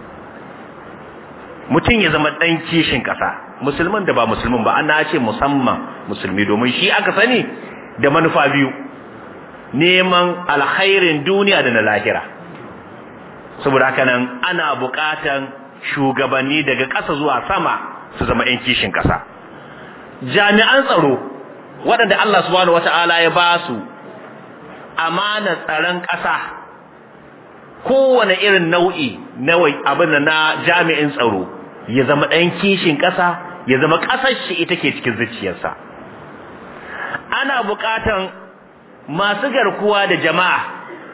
Mutum ya zama dan kishin kasa, musulman da ba musulmin ba, ana ce musamman musulmi, domin shi aka sani da manufa biyu: neman alkhairin duniya da na lahira. Saboda haka nan ana buƙatan shugabanni daga ƙasa zuwa sama su zama ƴan kishin ƙasa. Jami'an tsaro waɗanda Allah subhanahu wata'ala ya ba su amanar tsaron ƙasa, kowane irin nau'i na abin na jami'in tsaro ya zama ɗan kishin ƙasa, ya zama ƙasar shi ita ke cikin zuciyarsa. Ana buƙatan masu garkuwa da jama'a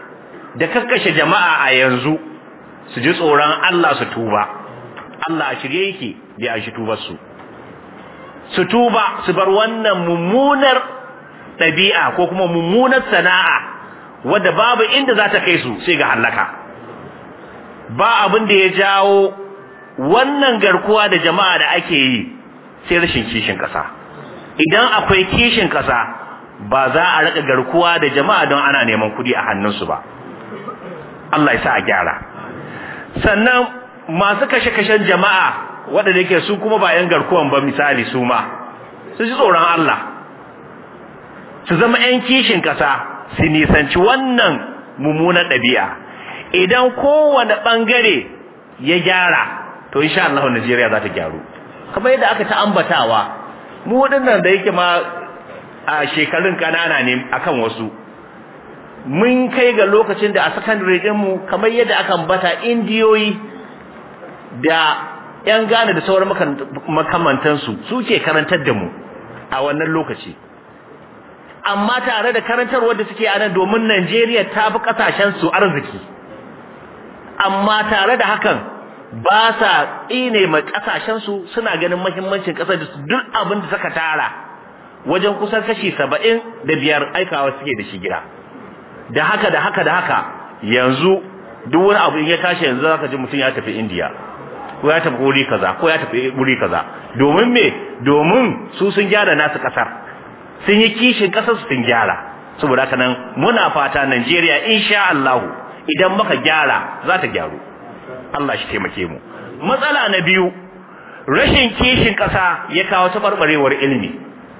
da kakkashe jama'a a yanzu su ji tsoron Allah su tuba. Allah a shirye yake da a shi tubar su su tuba su bar wannan mummunar ɗabi'a ko kuma mummunar sana'a wadda babu inda za ta kai su sai ga halaka. Ba abin da ya jawo wannan garkuwa da jama'a da ake yi sai rashin kishin ƙasa. Idan akwai kishin ƙasa ba za a rika garkuwa da jama'a don ana neman kuɗi a hannunsu ba. Allah ya sa a gyara. Sannan masu kashe-kashen jama'a waɗanda yake su kuma ba 'yan garkuwan ba, misali su ma su ji tsoron Allah, su zama 'yan kishin ƙasa, su nisanci wannan mummunan ɗabi'a. Idan kowane ɓangare ya gyara to insha Allah Najeriya za ta gyaru. Kamar yadda aka ta ambatawa, mu waɗannan da yake ma a shekarun ƙanana ne akan wasu, mun kai ga lokacin da a secondary ɗinmu kamar yadda aka ambata indiyoyi da 'yan Ghana da sauran makamantansu suke karantar da mu a wannan lokaci. Amma tare da karantarwar da suke a nan, domin Najeriya ta fi ƙasashen su arziki, amma tare da hakan ba sa tsine ma ƙasashen su, suna ganin muhimmancin ƙasar da su duk abin da suka tara wajen kusan kashi saba'in da biyar aikawa suke da shi gida. Da haka da haka da haka yanzu duk wani abu in ya tashi yanzu zaka ji mutum ya tafi India ko ya tafi wuri kaza ko ya tafi wuri kaza. Domin me? Domin su sun gyara nasu kasar, sun yi kishin kasar su sun gyara. Saboda haka nan muna fata Najeriya insha Allah idan muka gyara za ta gyaru. Allah shi taimake mu. Matsala na biyu, rashin kishin kasa ya kawo tabarbarewar ilimi.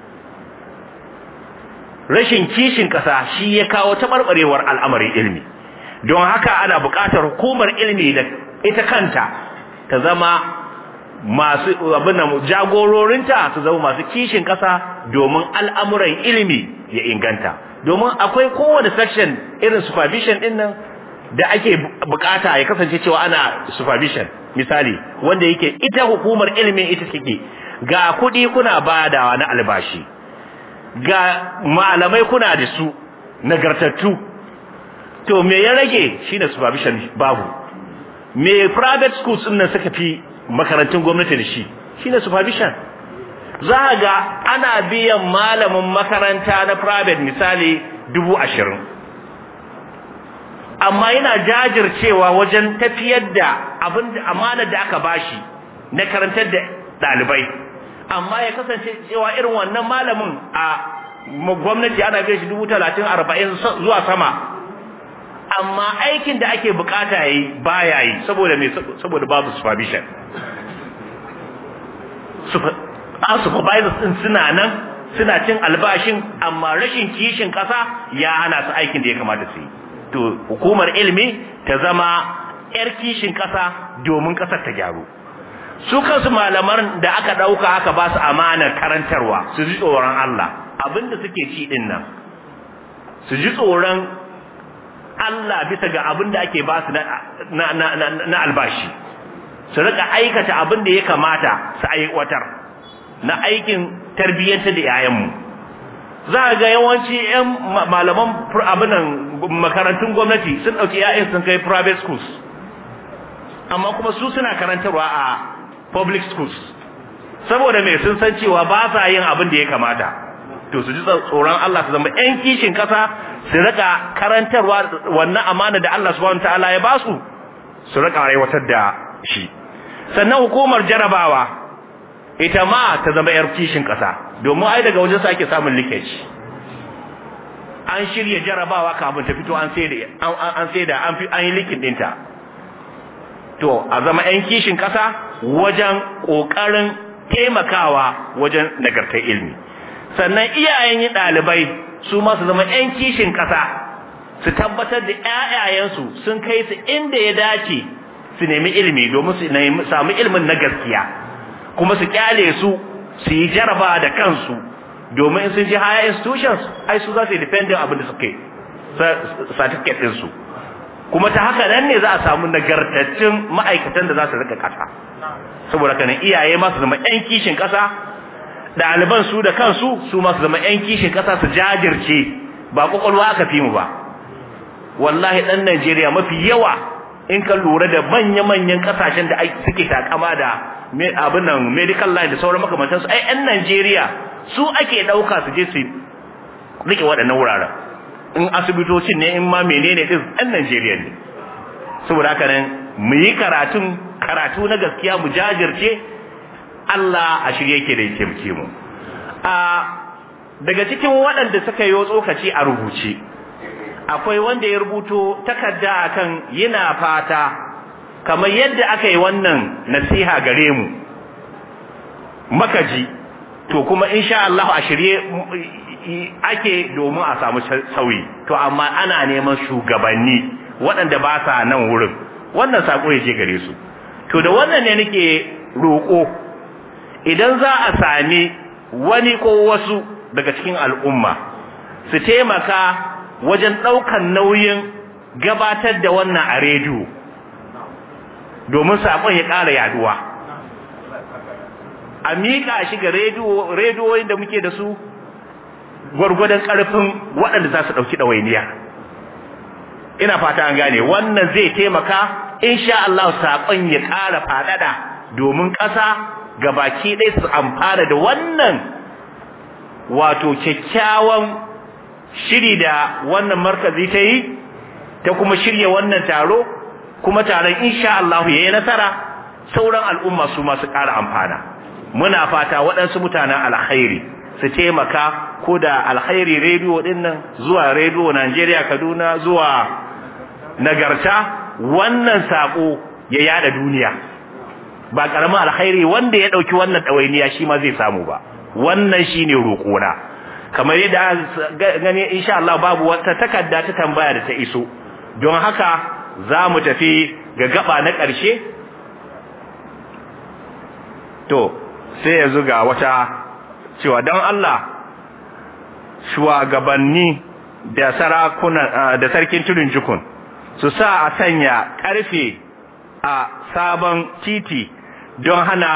Rashin kishin kasa shi ya kawo tabarbarewar al'amarin ilimi. Don haka ana buƙatar hukumar ilimi da ita kanta ta zama masu abin nan jagororinta su zama masu kishin kasa domin al'amuran ilimi ya inganta. Domin akwai kowane section irin supervision din nan da ake bukata ya kasance cewa ana supervision. Misali wanda yake ita hukumar ilimin ita take ga kuɗi kuna badawa na albashi, ga malamai kuna da su nagartattu, to me ya rage shine supervision babu. Me private schools din nan suka fi makarantun gwamnati da shi shine supervision. Za ga ana biyan malamin makaranta na private misali dubu ashirin, amma yana jajircewa wajen tafiyar da abin da amanar da aka bashi na karantar da ɗalibai. Amma ya kasance cewa irin wannan malamin a gwamnati ana biya shi dubu talatin arba'in zuwa sama, amma aikin da ake bukata yayi baya yi saboda me? Saboda babu supervision. Supervisors din suna nan suna cin albashin, amma rashin kishin kasa ya hana su aikin da ya kamata su yi. To hukumar ilimi ta zama yar kishin kasa domin kasar ta gyaru. Su kansu malaman da aka dauka aka ba su amanar karantarwa su ji tsoron Allah, abinda suke ci din nan su ji tsoron Allah bisa ga abinda ake ba su na na na, na albashi, su rika aikata abin da ya kamata su aiwatar na aikin tarbiyyantar da yayanmu. Za ga yawanci ƴan malaman abinan makarantun gwamnati sun dauki yayan sun kai private schools, amma kuma su suna karantarwa a public schools saboda me? Sun san cewa ba sa yin abin da ya kamata. To su ji tsoron Allah, su zama ƴan kishin kasa, su rika karantarwa wannan amana da Allah subhanahu wataala ya ba su, su rika aiwatar da shi. Sannan hukumar jarabawa ita ma ta zama ƴar kishin kasa, domin ai daga wajen sa ake samun leakage. An shirya jarabawa kafin ta fito an sai da an sai da an fi an yi leaking dinta. To a zama ƴan kishin kasa wajen kokarin taimakawa wajen nagartar ilimi. Sannan iyayen ɗalibai su ma su zama ƴan kishin kasa, su tabbatar da ƴaƴayensu sun kai su inda ya dace su nemi ilimi domin su samu ilimin na gaskiya, kuma su kyale su su yi jaraba da kansu, domin in sun je higher institutions ai su za su yi dependent abin da suke certificate ɗinsu. Kuma ta haka nan ne za a samu nagartattun ma'aikatan da za su rika kasa. Saboda kana iyaye ma su zama ƴan kishin kasa, ɗaliban su da kansu su ma su zama ƴan kishin kasa, su jajirce. Ba kwakwalwa aka fi mu ba, wallahi dan Najeriya mafi yawa in ka lura da manya-manyan kasashen da suke takama da abin nan medical line da sauran makamantansu ai yan Najeriya su ake dauka su je su rike waɗannan wuraren in asibitocin ne in ma menene din yan Najeriya ne saboda haka nan mu yi karatun karatu na gaskiya mu jajirce Allah a shirye yake da yake muke mu a daga cikin waɗanda suka yi tsokaci a rubuce akwai wanda ya rubuto takarda akan yana fata kamar yadda aka yi wannan nasiha gare mu makaji to kuma insha Allah a shirye ake domin a samu sauyi to amma ana neman shugabanni waɗanda ba sa nan wurin wannan sako ya je gare su to da wannan ne nake roƙo idan za a sami wani ko wasu daga cikin al'umma su taimaka wajen ɗaukan nauyin gabatar da wannan a rediyo domin saƙon ya ƙara yaduwa a miƙa shi ga rediyoyin da muke da su gwargwadon ƙarfin waɗanda za su ɗauki ɗawainiya ina fata an gane wannan zai taimaka insha Allah saƙon ya ƙara faɗaɗa domin ƙasa gabaki ɗaya su amfana da wannan wato kyakkyawan shiri da wannan markazi ta yi ta kuma shirya wannan taro kuma taron insha Allah yayi nasara sauran al'umma su ma su ƙara amfana muna fata waɗansu mutanen alkhairi su taimaka ko da alkhairi rediyo din nan zuwa rediyo Najeriya Kaduna zuwa nagarta wannan sako ya yada duniya ba karamin alkhairi wanda ya dauki wannan dawainiya shi ma zai samu ba wannan shine roƙona kamar yadda gani insha Allah babu wata takarda ta tambaya da ta iso don haka za mu tafi ga gaba na ƙarshe to sai yanzu ga wata cewa don Allah shugabanni da sarakuna da sarkin tudun jukun su sa a sanya karfe a sabon titi don hana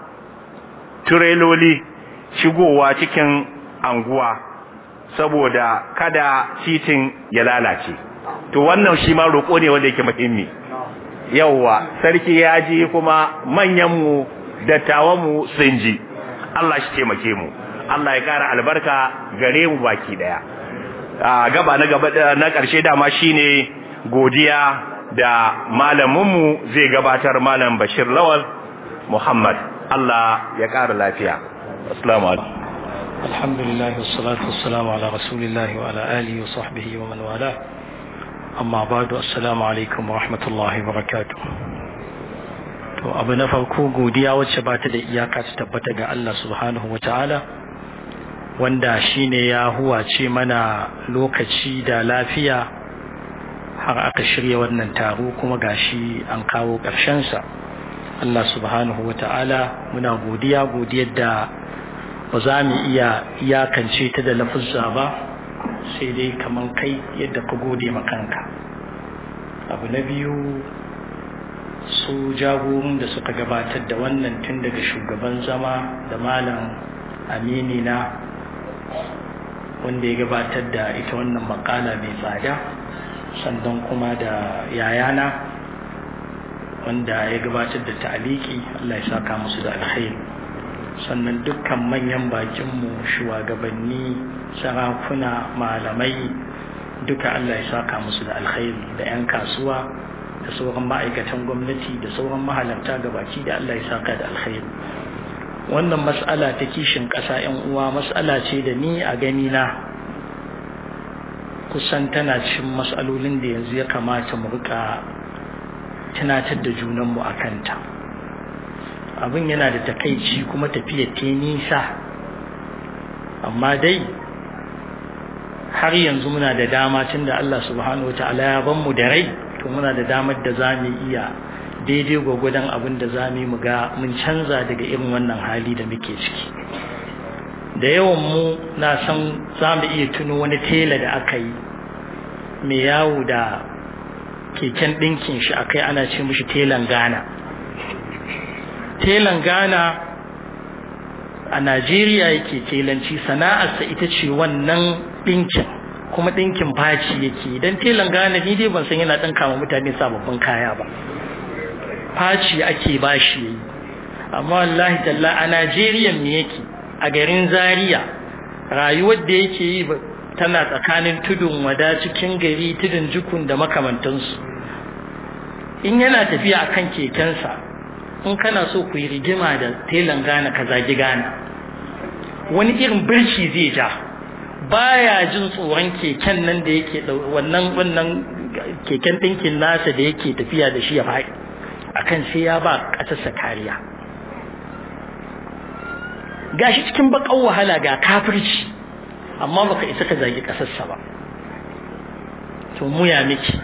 tureloli shigowa cikin anguwa saboda kada titin ya lalace to wannan shi ma roƙo ne wanda yake muhimmi yawa sarki ya ji kuma manyan mu dattawan mu sun ji Allah shi taimake mu Allah ya kara albarka gare mu baki daya a gaba na gaba na karshe dama shine godiya da malamin mu zai gabatar malam Bashir Lawal Muhammad Allah ya kara lafiya assalamu alaikum alhamdulillah wassalatu wassalamu ala rasulillah wa ala alihi wa sahbihi wa man wala amma ba'du assalamu alaikum wa rahmatullahi wa barakatuh to abu na farko godiya wacce ba ta da iyaka ta tabbata ga Allah subhanahu wa ta'ala wanda shine ya huwace mana lokaci da lafiya har aka shirya wannan taro kuma gashi an kawo ƙarshen sa Allah subhanahu wa ta'ala muna godiya godiyar da ba za mu iya iyakance ta da lafuzza ba sai dai kaman kai yadda ka gode ma kanka abu na biyu su jagorin da suka gabatar da wannan tun daga shugaban zama da malam amini na wanda ya gabatar da ita wannan makala mai tsada sannan kuma da yayana wanda ya gabatar da ta'aliki Allah ya saka musu da alkhairi sannan dukkan manyan bakinmu shugabanni sarakuna malamai duka Allah ya saka musu da alkhairi da 'yan kasuwa da sauran ma'aikatan gwamnati da sauran mahalarta gabaki da Allah ya saka da alkhairi wannan mas'ala ta kishin ƙasa 'yan uwa mas'ala ce da ni a gani na kusan tana cikin mas'alolin da yanzu ya kamata mu rika tunatar da junanmu a kanta abin yana da takaici kuma tafiyar ta nisa amma dai har yanzu muna da dama tunda Allah subhanahu wataala ya ban mu da rai to muna da damar da zamu iya daidai gwagwadon abin da zamu mu ga mun canza daga irin wannan hali da muke ciki da yawan mu na san zamu iya tuno wani tela da aka yi mai yawo da keken dinkin shi akai ana ce mishi telan Ghana telan Ghana a Najeriya yake telanci sana'arsa ita ce wannan dinkin kuma ɗinkin faci yake idan telan Ghana ni dai ban san yana ɗan kama mutane sababbin kaya ba faci ake bashi yayi amma wallahi talla a Najeriya me yake a garin Zaria rayuwar da yake yi tana tsakanin tudun wada cikin gari tudun jukun da makamantansu in yana tafiya akan kekensa in kana so ku yi rigima da telan Ghana ka zagi Ghana wani irin birki zai ja baya jin tsoron keken nan da yake wannan wannan keken dinkin nasa da yake tafiya da shi ya faɗi akan sai ya ba ƙasarsa kariya gashi cikin bakan wahala ga kafirci amma baka isa ka zagi ƙasarsa ba to mu ya miki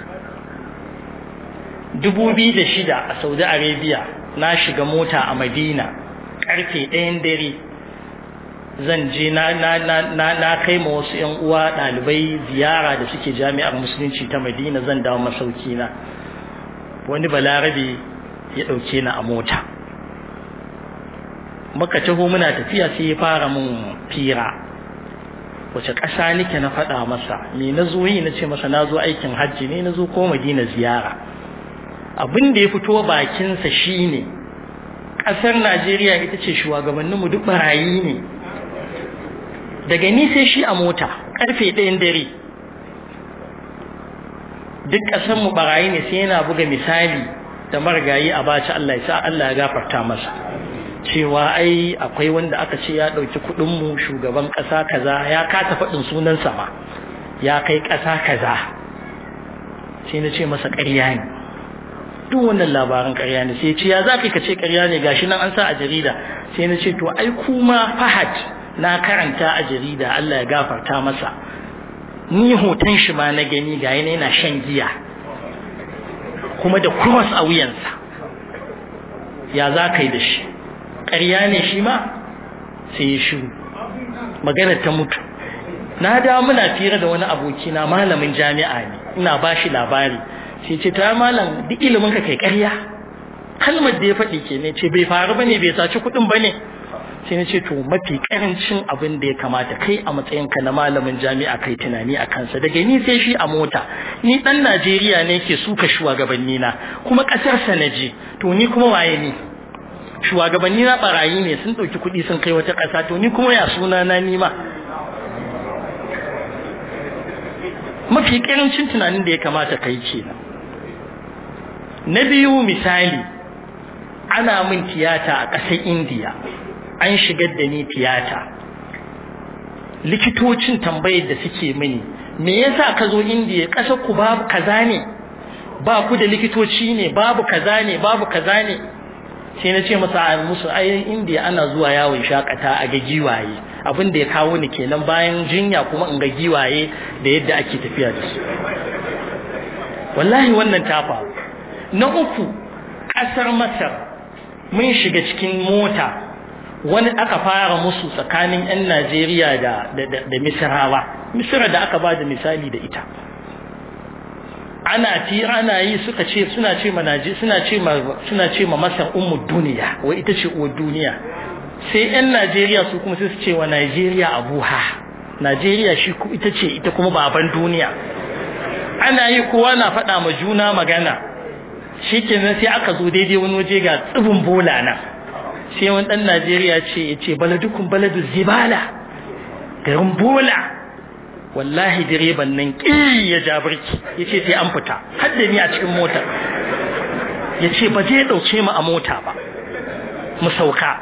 dubu biyu da shida a Saudi Arabia na shiga mota a Madina karfe ɗayan dare zan je na na na na kai ma wasu ƴan uwa ɗalibai ziyara da suke jami'ar musulunci ta Madina zan dawo masauki na wani balarabe ya ɗauke ni a mota muka taho muna tafiya sai ya fara mun fira wace ƙasa nake na faɗa masa me na zo yi na ce masa na zo aikin hajji ne na zo ko Madina ziyara abin da ya fito bakinsa shine ƙasar Najeriya ita ce shugabanninmu duk barayi ne daga ni sai shi a mota karfe ɗayan dare duk ƙasar mu barayi ne sai yana buga misali da marigayi a baci Allah ya sa Allah ya gafarta masa cewa ai akwai wanda aka ce ya ɗauki kuɗin mu shugaban ƙasa kaza ya kasa faɗin sunan sa ma ya kai ƙasa kaza sai na ce masa ƙarya ne duk wannan labaran ƙarya ne sai ya ce ya za ka ce ƙarya ne gashi nan an sa a jarida sai na ce to ai kuma Fahad na karanta a jarida Allah ya gafarta masa ni hoton shi ma na gani ga yana yana shan giya kuma da cross a wuyansa ya za ka yi da shi ƙarya ne shi ma sai ya shiru magana ta mutu na dawo muna fira da wani abokina malamin jami'a ne ina ba shi labari sai ce ta malam duk ilimin ka kai ƙarya kalmar da ya faɗi ke ne ce bai faru bane bai saci kuɗin bane sai na ce to mafi karancin abin da ya kamata kai a matsayinka na malamin jami'a kai tunani a kansa daga ni sai shi a mota ni dan Najeriya ne ke suka shugabanni na kuma kasar sa naje to ni kuma waye ni shugabanni na barayi ne sun dauki kuɗi sun kai wata ƙasa to ni kuma ya suna na ni ma mafi karancin tunanin da ya kamata kai kenan na biyu misali ana min tiyata a ƙasar Indiya an shigar da ni tiyata likitocin tambayar da suke mini me yasa ka zo Indiya kasar ku babu kaza ne ba ku da likitoci ne babu kaza ne babu kaza ne sai na ce masa a musu ai Indiya ana zuwa yawon shakata a ga giwaye abin da ya kawo ni kenan bayan jinya kuma in ga giwaye da yadda ake tafiya da su wallahi wannan ta faru na uku kasar Masar mun shiga cikin mota wani aka fara musu tsakanin 'yan Najeriya da da da Misrawa Misra da aka bada misali da ita ana ti ana yi suka ce suna ce ma Najeriya suna ce ma suna ce ma Masar ummu duniya wai ita ce uwar duniya sai 'yan Najeriya su kuma sai su ce wa Najeriya abuha Najeriya shi ita ce ita kuma baban duniya ana yi kowa na faɗa ma juna magana shikenan sai aka zo daidai wani waje ga tsibin bola na sai wani dan Najeriya ce yace baladukun baladu zibala garin bola wallahi direban nan ki ya jabirki yace sai an fita har da ni a cikin mota yace ba zai dauke mu a mota ba mu sauka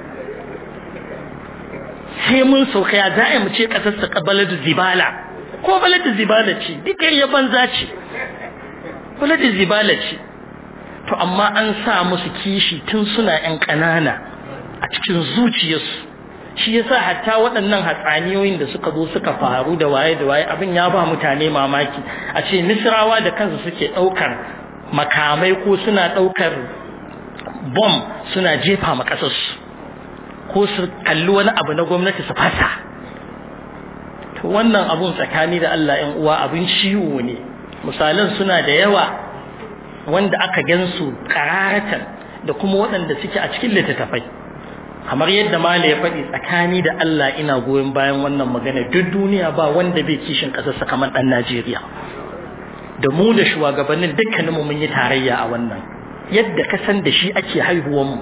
sai mun sauka ya za mu ce kasar sa baladu zibala ko baladu zibala ce duk ya banza ce baladu zibala ce to amma an sa musu kishi tun suna ƴan ƙanana a cikin zuciyarsu shi yasa hatta waɗannan hatsaniyoyin da suka zo suka faru da waye da waye abin ya ba mutane mamaki a ce Misrawa da kansu suke ɗaukar makamai ko suna ɗaukar bom suna jefa ma ƙasarsu ko su kalli wani abu na gwamnati su fasa to wannan abun tsakani da Allah ƴan uwa abin ciwo ne misalan suna da yawa wanda aka gansu kararatan da kuma waɗanda suke a cikin littattafai kamar yadda mala ya faɗi tsakani da Allah ina goyon bayan wannan magana duk duniya ba wanda bai kishin ƙasarsa kamar ɗan Najeriya da mu da shugabannin dukkaninmu mun yi tarayya a wannan yadda ka san da shi ake haihuwanmu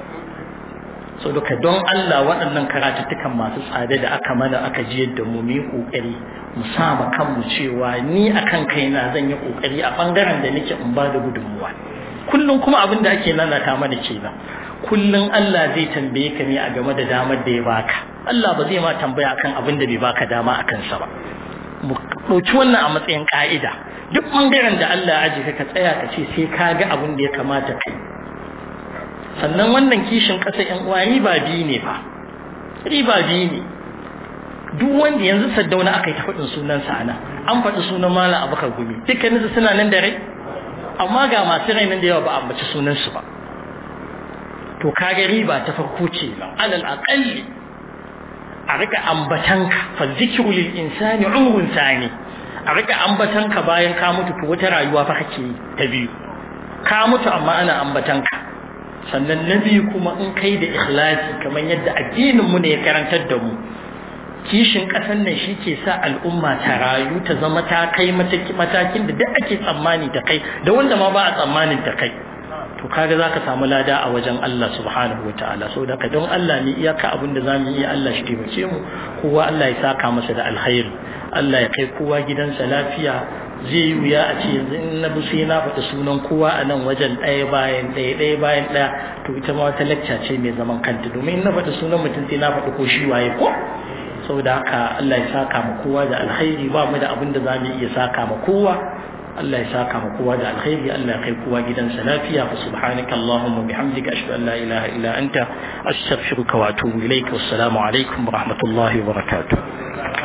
so duka don Allah waɗannan karatuttukan masu tsada da aka mana aka ji yadda mu mu yi ƙoƙari mu sama kanmu cewa ni akan kaina zan yi ƙoƙari a ɓangaren da nake in ba da gudunmuwa kullum kuma abin da ake lalata mana kenan kullum Allah zai tambaye ka ne a game da damar da ya baka Allah ba zai ma tambaya akan abin da bai baka dama a kansa ba mu ɗauki wannan a matsayin ƙa'ida duk ɓangaren da Allah ya aje ka tsaya ka ce sai ka ga abin da ya kamata kai sannan wannan kishin ƙasa ƴan uwa riba biyu ne fa riba biyu ne duk wanda yanzu Saddauna aka yi ta faɗin sunansa a nan an faɗi sunan Malam Abubakar Gumi dukkaninsu suna nan da rai amma ga masu rai nan da yawa ba a ambaci sunansu ba to kaga riba ta farko ce alal aqalli a rika ambatanka fa zikru lil insani umrun sani a rika ambatanka bayan ka mutu to wata rayuwa fa kake ta biyu ka mutu amma ana ambatanka sannan na biyu kuma in kai da ikhlasi kamar yadda addinin mu ne ya karantar da mu kishin kasan nan shi ke sa al'umma ta rayu ta zama ta kai matakin da duk ake tsammani ta kai da wanda ma ba a tsammanin ta kai to kaga zaka samu lada a wajen Allah subhanahu wataala saboda ka don Allah ne iyaka abin da zamu yi Allah shi taimake mu kowa Allah ya saka masa da alkhairi Allah ya kai kowa gidansa lafiya zai yi wuya a ce yanzu in na bi sai na faɗi sunan kowa a nan wajen ɗaya bayan ɗaya ɗaya bayan ɗaya to ita ma wata lecture ce mai zaman kanta domin in na faɗi sunan mutum sai na faɗi ko shi waye ko saboda haka Allah ya saka mu kowa da alkhairi ba mu da abin da zamu iya saka mu kowa Allah ya saka mu kowa da alkhairi Allah ya kai kowa gidansa lafiya fa subhanaka allahumma bihamdika ashhadu an la ilaha illa anta astaghfiruka wa atubu ilaik wassalamu alaikum wa rahmatullahi wa barakatuh